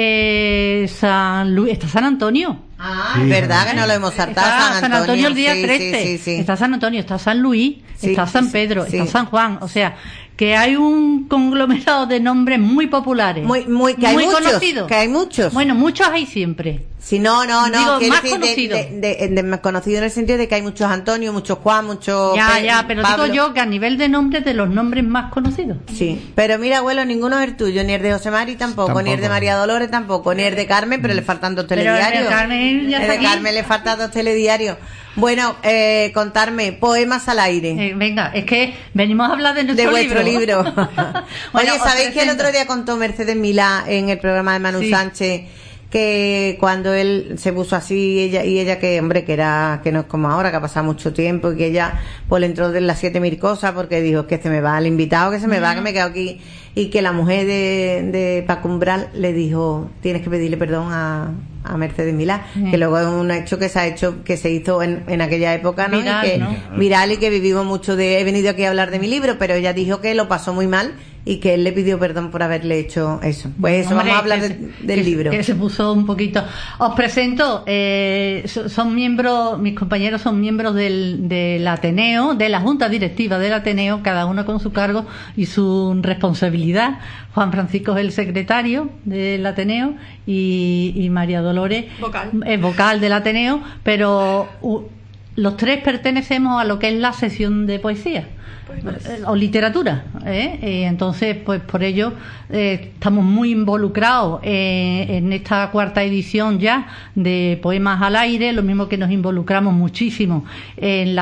está San Antonio. Ah, Sí, verdad que no lo hemos saltado. Está San Antonio el día Sí, 13. Sí, sí. Está San Antonio, está San Luis, Sí, está San Pedro, sí. está San Juan. O sea, que hay un conglomerado de nombres muy populares. Que hay muchos, conocidos. que hay muchos. Bueno, muchos hay siempre. Si no, Digo, quiero más decir conocido. de más conocido en el sentido de que hay muchos Antonio, muchos Juan, muchos Pero Pablo. digo yo que a nivel de nombres, de los nombres más conocidos. Sí, pero mira, abuelo, ninguno es el tuyo, ni el de José Mari tampoco, ni el de María Dolores tampoco, ni el de Carmen, pero le faltan dos Pero telediarios. el de Carmen ya El está de aquí. Carmen le faltan dos telediarios. Bueno, contarme, poemas al aire. Venga, es que venimos a hablar de De nuestro vuestro libro. Bueno, Oye, os ¿sabéis que el presento. otro día contó Mercedes Milá en el programa de Manu Sí. Sánchez que cuando él se puso así ella que hombre que no es como ahora, que ha pasado mucho tiempo y que ella pues le entró de las 7000 cosas porque dijo que se me va el invitado, que se me va, que me quedo aquí, y que la mujer de Paco Umbral le dijo tienes que pedirle perdón a Mercedes Milá, que luego es un hecho que se hizo en aquella época, ¿no? Viral, y que, ¿no? viral, y que vivimos mucho he venido aquí a hablar de mi libro, pero ella dijo que lo pasó muy mal y que él le pidió perdón por haberle hecho eso. Pues eso, Hombre, vamos a hablar que del libro. Que se puso un poquito. Os presento, son miembros, mis compañeros son miembros del Ateneo, de la Junta Directiva del Ateneo, cada uno con su cargo y su responsabilidad. Juan Francisco es el secretario del Ateneo y María Dolores es vocal del Ateneo, pero los tres pertenecemos a lo que es la sección de poesía o literatura, entonces pues por ello estamos muy involucrados en esta cuarta edición ya de Poemas al Aire, lo mismo que nos involucramos muchísimo en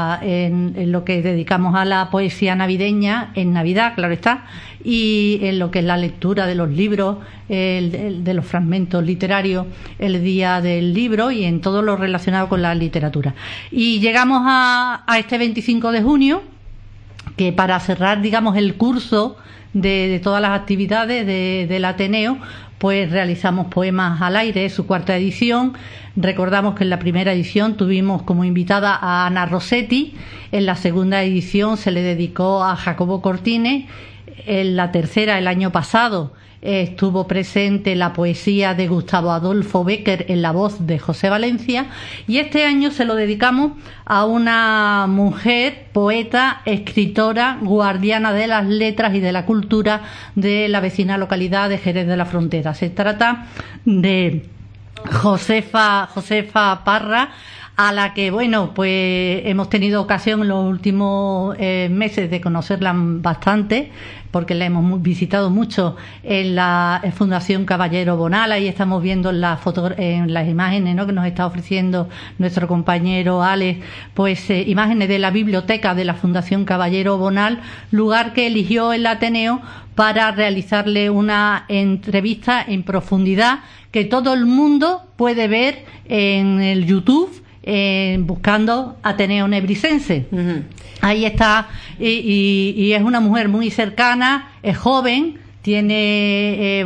lo que dedicamos a la poesía navideña en Navidad, claro está, y en lo que es la lectura de los libros, de los fragmentos literarios el día del libro y en todo lo relacionado con la literatura. Y llegamos a este 25 de junio, que para cerrar, digamos, el curso de todas las actividades del Ateneo, pues realizamos Poemas al Aire, su cuarta edición. Recordamos que en la primera edición tuvimos como invitada a Ana Rossetti, en la segunda edición se le dedicó a Jacobo Cortines, en la tercera, el año pasado, estuvo presente la poesía de Gustavo Adolfo Bécquer en la voz de José Valencia, y este año se lo dedicamos a una mujer, poeta, escritora, guardiana de las letras y de la cultura de la vecina localidad de Jerez de la Frontera. Se trata de Josefa Parra, a la que, bueno, pues hemos tenido ocasión en los últimos meses de conocerla bastante, porque la hemos visitado mucho en la Fundación Caballero Bonal. Ahí estamos viendo en las imágenes, ¿no?, que nos está ofreciendo nuestro compañero Alex, pues imágenes de la biblioteca de la Fundación Caballero Bonal, lugar que eligió el Ateneo para realizarle una entrevista en profundidad que todo el mundo puede ver en el YouTube buscando Ateneo Nebrisense. Ahí está, y es una mujer muy cercana, es joven, tiene,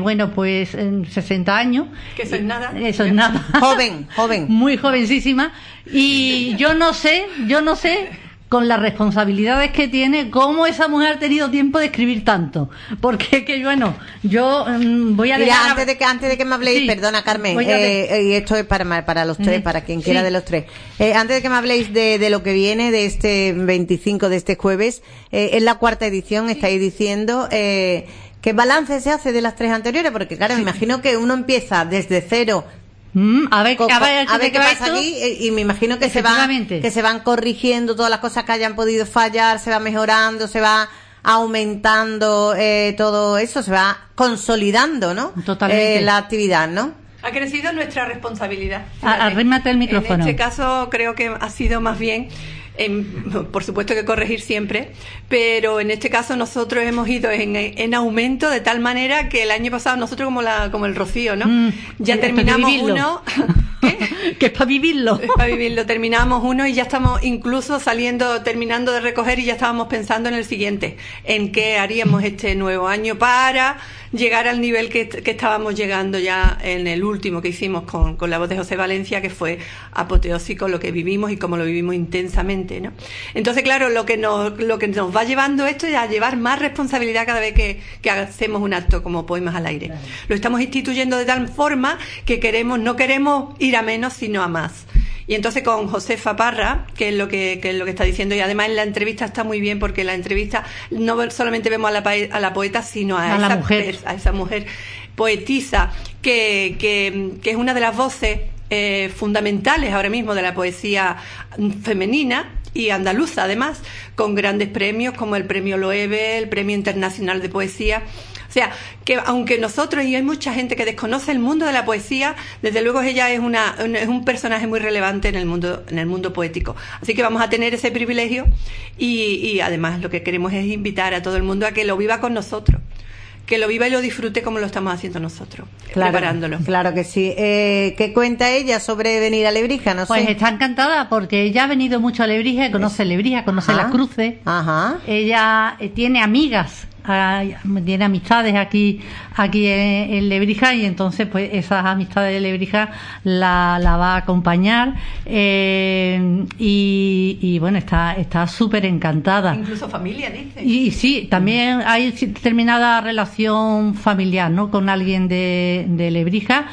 60 años. Que eso es nada. Eso es nada. Joven. Muy jovencísima. Y yo no sé, con las responsabilidades que tiene, cómo esa mujer ha tenido tiempo de escribir tanto. Porque yo voy a Mira, dejar... antes de que me habléis, Sí. Perdona, Carmen, Voy a y esto es para los tres, para quien quiera Sí. de los tres. Antes de que me habléis de lo que viene, de este 25, de este jueves, es la cuarta edición, estáis diciendo, ¿qué balance se hace de las tres anteriores? Porque claro, me imagino que uno empieza desde cero. A ver qué pasa aquí, y me imagino que se van corrigiendo todas las cosas que hayan podido fallar, se va mejorando, se va aumentando todo eso, se va consolidando, ¿no? Totalmente. La actividad, ¿no? Ha crecido nuestra responsabilidad. Arrímate el micrófono. En este caso creo que ha sido más bien, por supuesto que corregir siempre, pero en este caso nosotros hemos ido en aumento de tal manera que el año pasado nosotros como el Rocío, ¿no? Ya terminamos uno. ¿Qué? Que es para vivirlo. Es para vivirlo. Terminamos uno y ya estamos incluso terminando de recoger y ya estábamos pensando en el siguiente, en qué haríamos este nuevo año para llegar al nivel que estábamos llegando ya en el último que hicimos con la voz de José Valencia, que fue apoteósico lo que vivimos y cómo lo vivimos intensamente, ¿no? Entonces, claro, lo que nos va llevando esto es a llevar más responsabilidad cada vez que hacemos un acto como Poemas al Aire. Lo estamos instituyendo de tal forma que no queremos ir a menos, sino a más. Y entonces con Josefa Parra, que es lo que está diciendo, y además en la entrevista está muy bien, porque en la entrevista no solamente vemos a la poeta, sino a esa mujer poetisa, que es una de las voces fundamentales ahora mismo de la poesía femenina y andaluza, además, con grandes premios como el Premio Loewe, el Premio Internacional de Poesía. O sea, que aunque nosotros, y hay mucha gente que desconoce el mundo de la poesía, desde luego ella es un personaje muy relevante en el mundo poético. Así que vamos a tener ese privilegio y además lo que queremos es invitar a todo el mundo a que lo viva con nosotros, que lo viva y lo disfrute como lo estamos haciendo nosotros, preparándolo. Claro que sí. ¿Qué cuenta ella sobre venir a Lebrija? No Pues sé. está encantada porque ella ha venido mucho a Lebrija, conoce Lebrija, conoce las cruces. Ajá. Ella tiene amigas, tiene amistades aquí en Lebrija, y entonces pues esas amistades de Lebrija la va a acompañar, y bueno, está súper encantada. Incluso familia, dice. Y sí, también hay determinada relación familiar, ¿no?, con alguien de Lebrija,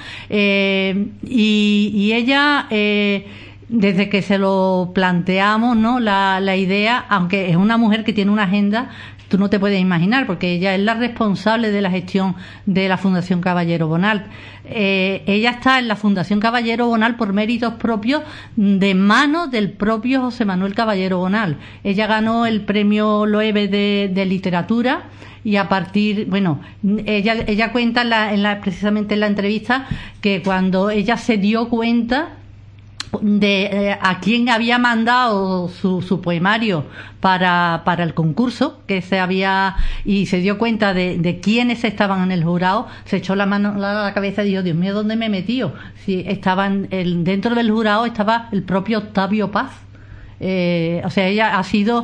y ella, desde que se lo planteamos, ¿no?, la idea, aunque es una mujer que tiene una agenda, tú no te puedes imaginar, porque ella es la responsable de la gestión de la Fundación Caballero Bonal. Ella está en la Fundación Caballero Bonal por méritos propios, de mano del propio José Manuel Caballero Bonal. Ella ganó el Premio Loewe de Literatura, y a partir, ella cuenta precisamente en la entrevista que cuando ella se dio cuenta de a quién había mandado su poemario para el concurso y se dio cuenta de quiénes estaban en el jurado, se echó la mano a la cabeza y dijo: Dios mío, ¿dónde me he metido? Si dentro del jurado estaba el propio Octavio Paz. O sea, ella ha sido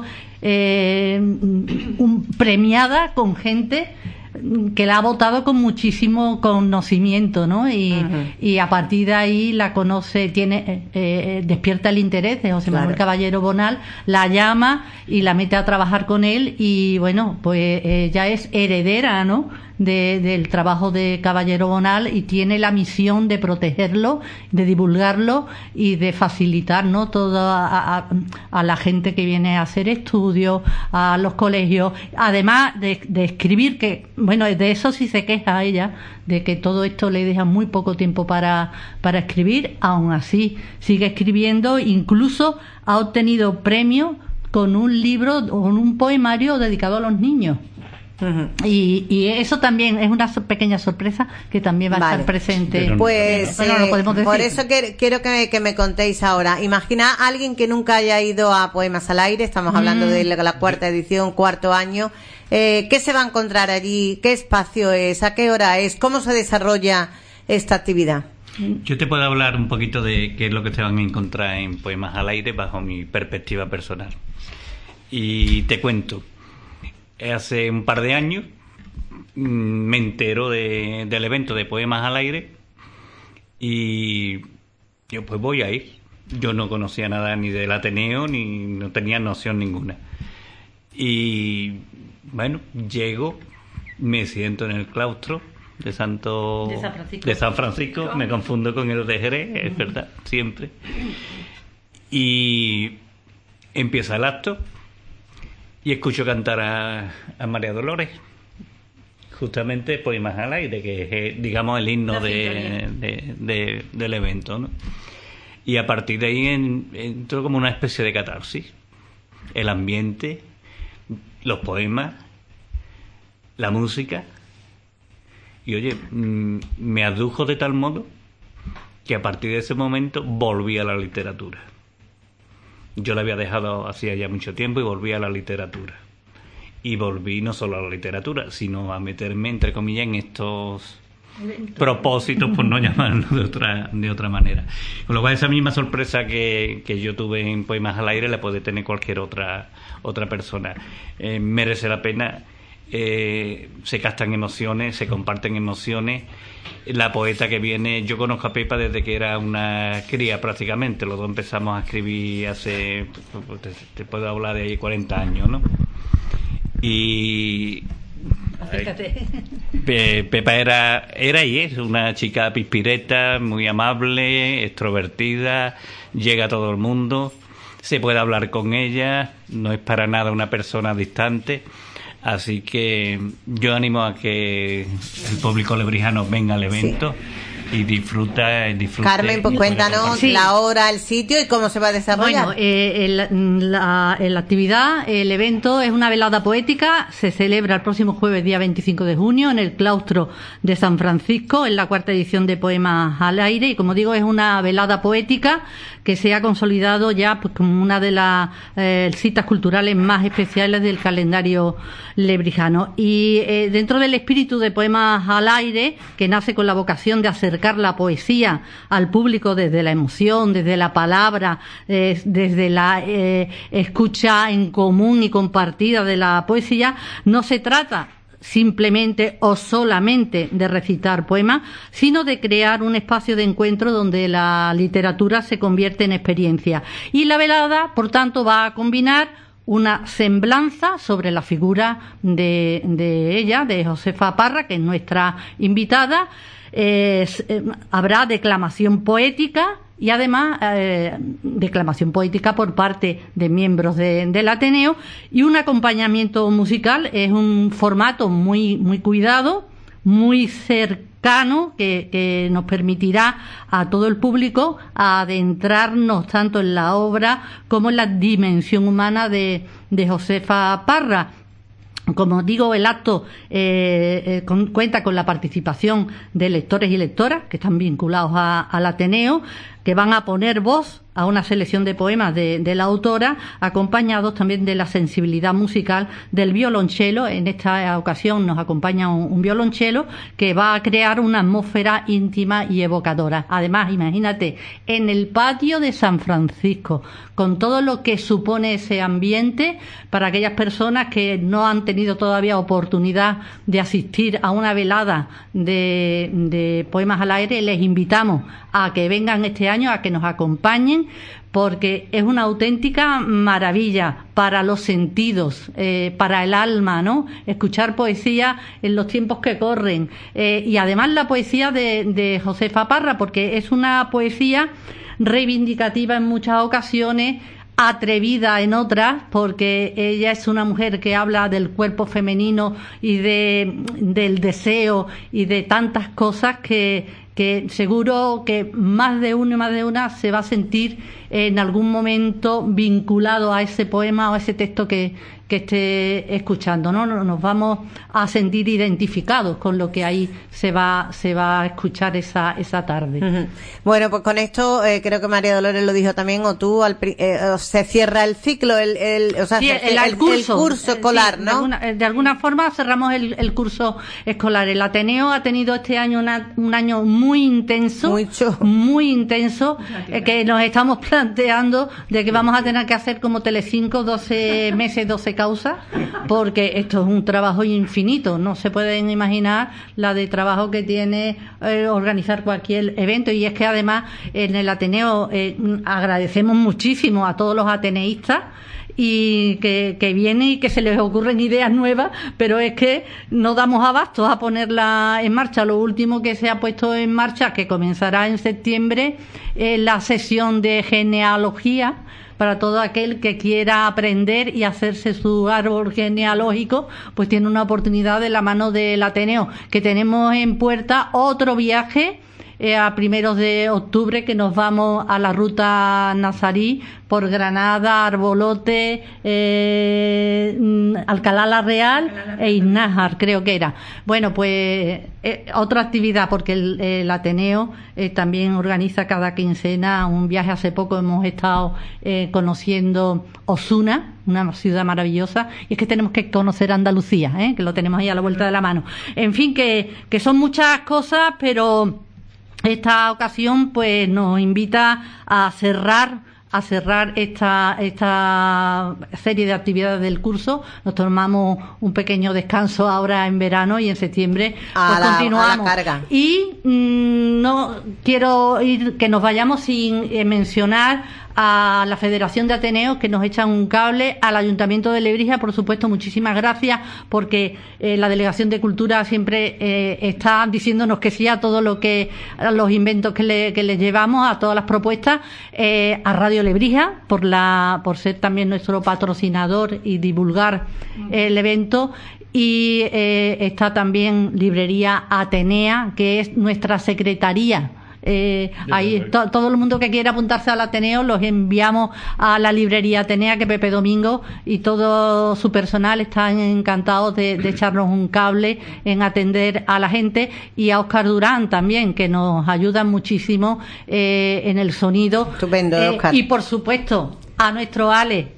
premiada con gente que la ha votado con muchísimo conocimiento, ¿no? Y a partir de ahí la conoce, despierta el interés de José Manuel Caballero Bonal, la llama y la mete a trabajar con él, y bueno, pues ella es heredera, ¿no?, del trabajo de Caballero Bonal, y tiene la misión de protegerlo, de divulgarlo y de facilitar, ¿no?, todo a la gente que viene a hacer estudios, a los colegios, además de escribir, que bueno, de eso sí se queja ella, de que todo esto le deja muy poco tiempo para escribir. Aún así sigue escribiendo, incluso ha obtenido premios con un libro o un poemario dedicado a los niños. Y eso también es una pequeña sorpresa que también va a estar presente. Pues lo podemos decir. por eso quiero que me contéis ahora. Imagina a alguien que nunca haya ido a Poemas al Aire, estamos hablando de la cuarta edición, cuarto año. ¿Qué se va a encontrar allí? ¿Qué espacio es? ¿A qué hora es? ¿Cómo se desarrolla esta actividad? Yo te puedo hablar un poquito de qué es lo que te van a encontrar en Poemas al Aire bajo mi perspectiva personal. Y te cuento, hace un par de años me entero del evento de Poemas al Aire y yo pues voy a ir. Yo no conocía nada ni del Ateneo ni no tenía noción ninguna. Y bueno, llego, me siento en el claustro de San Francisco, me confundo con el de Jerez, es verdad, siempre. Y empieza el acto y escucho cantar a María Dolores, justamente Poemas al Aire, que es, digamos, el himno del evento, ¿no? Y a partir de ahí entró como una especie de catarsis. El ambiente, los poemas, la música. Y oye, me adujo de tal modo que a partir de ese momento volví a la literatura. Yo la había dejado hacía ya mucho tiempo y volví a la literatura. Y volví no solo a la literatura, sino a meterme, entre comillas, en estos propósitos, por no llamarlo de otra manera. Con lo cual, esa misma sorpresa que yo tuve en Poemas al Aire la puede tener cualquier otra persona. Merece la pena. Se captan emociones, se comparten emociones. La poeta que viene, yo conozco a Pepa desde que era una cría prácticamente, los dos empezamos a escribir hace, te puedo hablar de ahí 40 años, ¿no? Y Pepa era y es una chica pispireta, muy amable, extrovertida, llega a todo el mundo, se puede hablar con ella, no es para nada una persona distante. Así que yo animo a que el público lebrijano venga al evento y disfrute. Carmen, pues cuéntanos la hora, el sitio y cómo se va a desarrollar. Bueno, la actividad, el evento es una velada poética, se celebra el próximo jueves, día 25 de junio, en el claustro de San Francisco, en la 4ª edición de Poemas al Aire, y como digo, es una velada poética que se ha consolidado ya pues, como una de las citas culturales más especiales del calendario lebrijano. Y dentro del espíritu de Poemas al Aire, que nace con la vocación de acercar la poesía al público desde la emoción, desde la palabra, desde la escucha en común y compartida de la poesía, no se trata simplemente o solamente de recitar poemas, sino de crear un espacio de encuentro donde la literatura se convierte en experiencia. Y la velada, por tanto, va a combinar una semblanza sobre la figura de ella, de Josefa Parra, que es nuestra invitada. Habrá declamación poética y además declamación poética por parte de miembros del Ateneo y un acompañamiento musical. Es un formato muy cuidado, muy cercano, que nos permitirá a todo el público adentrarnos tanto en la obra como en la dimensión humana de Josefa Parra. Como digo, el acto cuenta con la participación de lectores y lectoras que están vinculados al Ateneo, que van a poner voz a una selección de poemas de la autora, acompañados también de la sensibilidad musical del violonchelo. En esta ocasión nos acompaña un violonchelo que va a crear una atmósfera íntima y evocadora. Además, imagínate, en el patio de San Francisco, con todo lo que supone ese ambiente, para aquellas personas que no han tenido todavía oportunidad de asistir a una velada de Poemas al Aire, les invitamos a que vengan este año, a que nos acompañen, porque es una auténtica maravilla para los sentidos, para el alma, ¿no? Escuchar poesía en los tiempos que corren. Y además la poesía de Josefa Parra, porque es una poesía reivindicativa en muchas ocasiones, atrevida en otras, porque ella es una mujer que habla del cuerpo femenino y del deseo y de tantas cosas que seguro que más de uno y más de una se va a sentir en algún momento vinculado a ese poema o a ese texto que esté escuchando, ¿no? Nos vamos a sentir identificados con lo que ahí se va a escuchar esa tarde. Uh-huh. Bueno, pues con esto creo que María Dolores lo dijo también, o tú, se cierra el ciclo, el curso escolar, sí, ¿no? De alguna forma cerramos el curso escolar. El Ateneo ha tenido este año un año muy muy intenso, que nos estamos planteando de que vamos a tener que hacer como Telecinco 12 meses, 12 causas, porque esto es un trabajo infinito. No se pueden imaginar la de trabajo que tiene organizar cualquier evento. Y es que además en el Ateneo agradecemos muchísimo a todos los ateneístas y que vienen y que se les ocurren ideas nuevas, pero es que no damos abastos a ponerla en marcha. Lo último que se ha puesto en marcha, que comenzará en septiembre, es la sesión de genealogía para todo aquel que quiera aprender y hacerse su árbol genealógico, pues tiene una oportunidad de la mano del Ateneo, que tenemos en puerta otro viaje a primeros de octubre, que nos vamos a la ruta nazarí por Granada, Arbolote, Alcalá la Real e Iznájar, creo que era. Bueno, pues otra actividad, porque el Ateneo también organiza cada quincena un viaje. Hace poco hemos estado conociendo Osuna, una ciudad maravillosa, y es que tenemos que conocer Andalucía, que lo tenemos ahí a la vuelta de la mano. En fin, que son muchas cosas, pero esta ocasión pues nos invita a cerrar esta serie de actividades del curso. Nos tomamos un pequeño descanso ahora en verano y en septiembre pues continuamos. A la carga. Y no quiero que nos vayamos sin mencionar a la Federación de Ateneos, que nos echan un cable, al Ayuntamiento de Lebrija, por supuesto, muchísimas gracias, porque la Delegación de Cultura siempre está diciéndonos que sí a todo lo que, a los inventos que le llevamos, a todas las propuestas, a Radio Lebrija, por ser también nuestro patrocinador y divulgar el evento. Y está también Librería Atenea, que es nuestra secretaría. Ahí todo el mundo que quiera apuntarse al Ateneo los enviamos a la Librería Atenea, que Pepe Domingo y todo su personal están encantados de echarnos un cable en atender a la gente, y a Óscar Durán también, que nos ayudan muchísimo en el sonido. Estupendo, Óscar. Y por supuesto a nuestro Ale,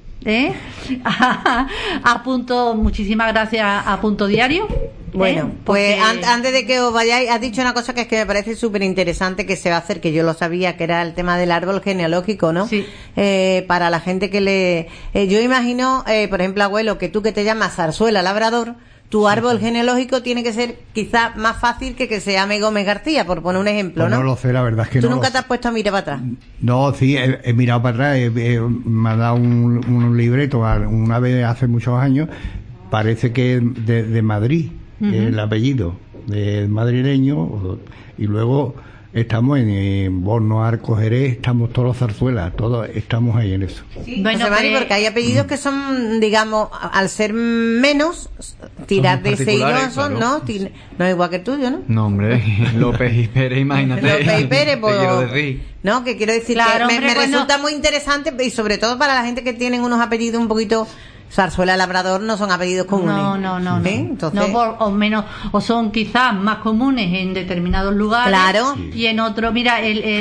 a Punto, muchísimas gracias a Punto Diario. Bueno, pues antes de que os vayáis, has dicho una cosa que es que me parece súper interesante, que se va a hacer, que yo lo sabía, que era el tema del árbol genealógico, ¿no? Sí. Para la gente que yo imagino, por ejemplo, abuelo, que tú que te llamas Zarzuela Labrador, tu árbol genealógico tiene que ser quizás más fácil que se llame Gómez García, por poner un ejemplo, pues ¿no? No lo sé, la verdad es que ¿Tú no nunca te has puesto a mirar para atrás? No, sí, he mirado para atrás, me ha dado un libreto una vez hace muchos años, parece que de Madrid, el apellido del madrileño, y luego estamos en Borno, Arcos, Jerez, estamos todos los Zarzuelas, todos estamos ahí en eso. Sí, bueno, porque hay apellidos que son, digamos, al ser menos, tirar de ese hilo son, claro. No es igual que el tuyo, ¿no? No, hombre, López y Pérez, imagínate. López y Pérez, pues, te quiero decir. No, que quiero decir, claro, que hombre, me resulta muy interesante, y sobre todo para la gente que tienen unos apellidos un poquito... Zarzuela Labrador no son apellidos comunes. No. Entonces... o menos, o son quizás más comunes en determinados lugares. Claro. Y en otro, mira,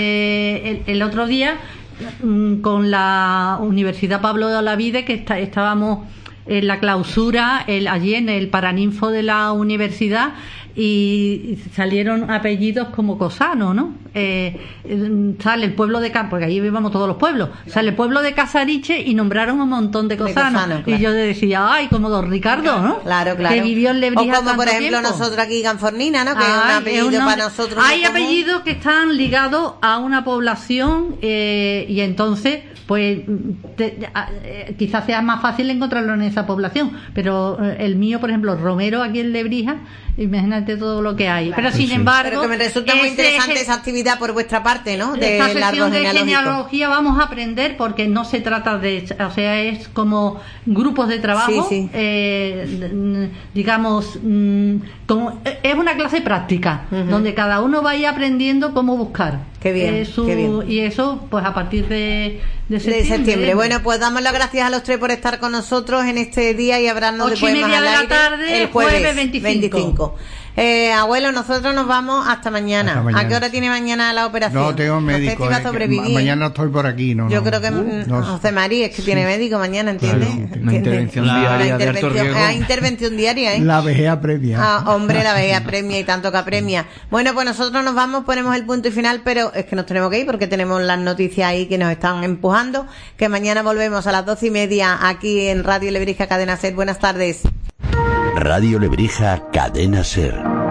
el otro día con la Universidad Pablo de Olavide, que estábamos en la clausura allí en el Paraninfo de la universidad, y salieron apellidos como Cosano, ¿no? Sale el pueblo de porque allí vivamos todos los pueblos, sale el pueblo de Casariche y nombraron un montón de Cosano, claro. Y yo decía, ay, como don Ricardo, ¿no? Claro. Que vivió en Lebrija. O como por ejemplo tiempo. Nosotros aquí Ganfornina, ¿no? Que es un apellido para nosotros. Hay apellidos que están ligados a una población, y entonces pues quizás sea más fácil encontrarlo en esa población, pero el mío, por ejemplo, Romero, aquí en Lebrija, imagínate todo lo que hay. Claro, pero sin embargo, pero que me resulta muy interesante esa actividad por vuestra parte, ¿no? De esta sección de genealogía vamos a aprender, porque no se trata de, o sea, es como grupos de trabajo, sí. Digamos, es una clase práctica, donde cada uno vaya aprendiendo cómo buscar. Qué bien, qué bien. Y eso, pues a partir de septiembre. Bueno, pues damos las gracias a los tres por estar con nosotros en este día, y habrán de 8:30 de la tarde, el jueves 25. Abuelo, nosotros nos vamos hasta mañana. Hasta mañana. ¿A qué hora tiene mañana la operación? No, tengo médico. Si va a sobrevivir. Mañana estoy por aquí. No, Yo no, creo que no. José María es que tiene médico mañana, ¿entiendes? Claro, una intervención diaria de alto riesgo. Intervención diaria, ¿eh? La vejez apremia. Hombre, la vejez apremia y tanto que apremia. Bueno, pues nosotros nos vamos, ponemos el punto y final, pero es que nos tenemos que ir porque tenemos las noticias ahí que nos están empujando, que mañana volvemos a las 12:30 aquí en Radio Lebrija Cadena Ser. Buenas tardes. Radio Lebrija Cadena Ser.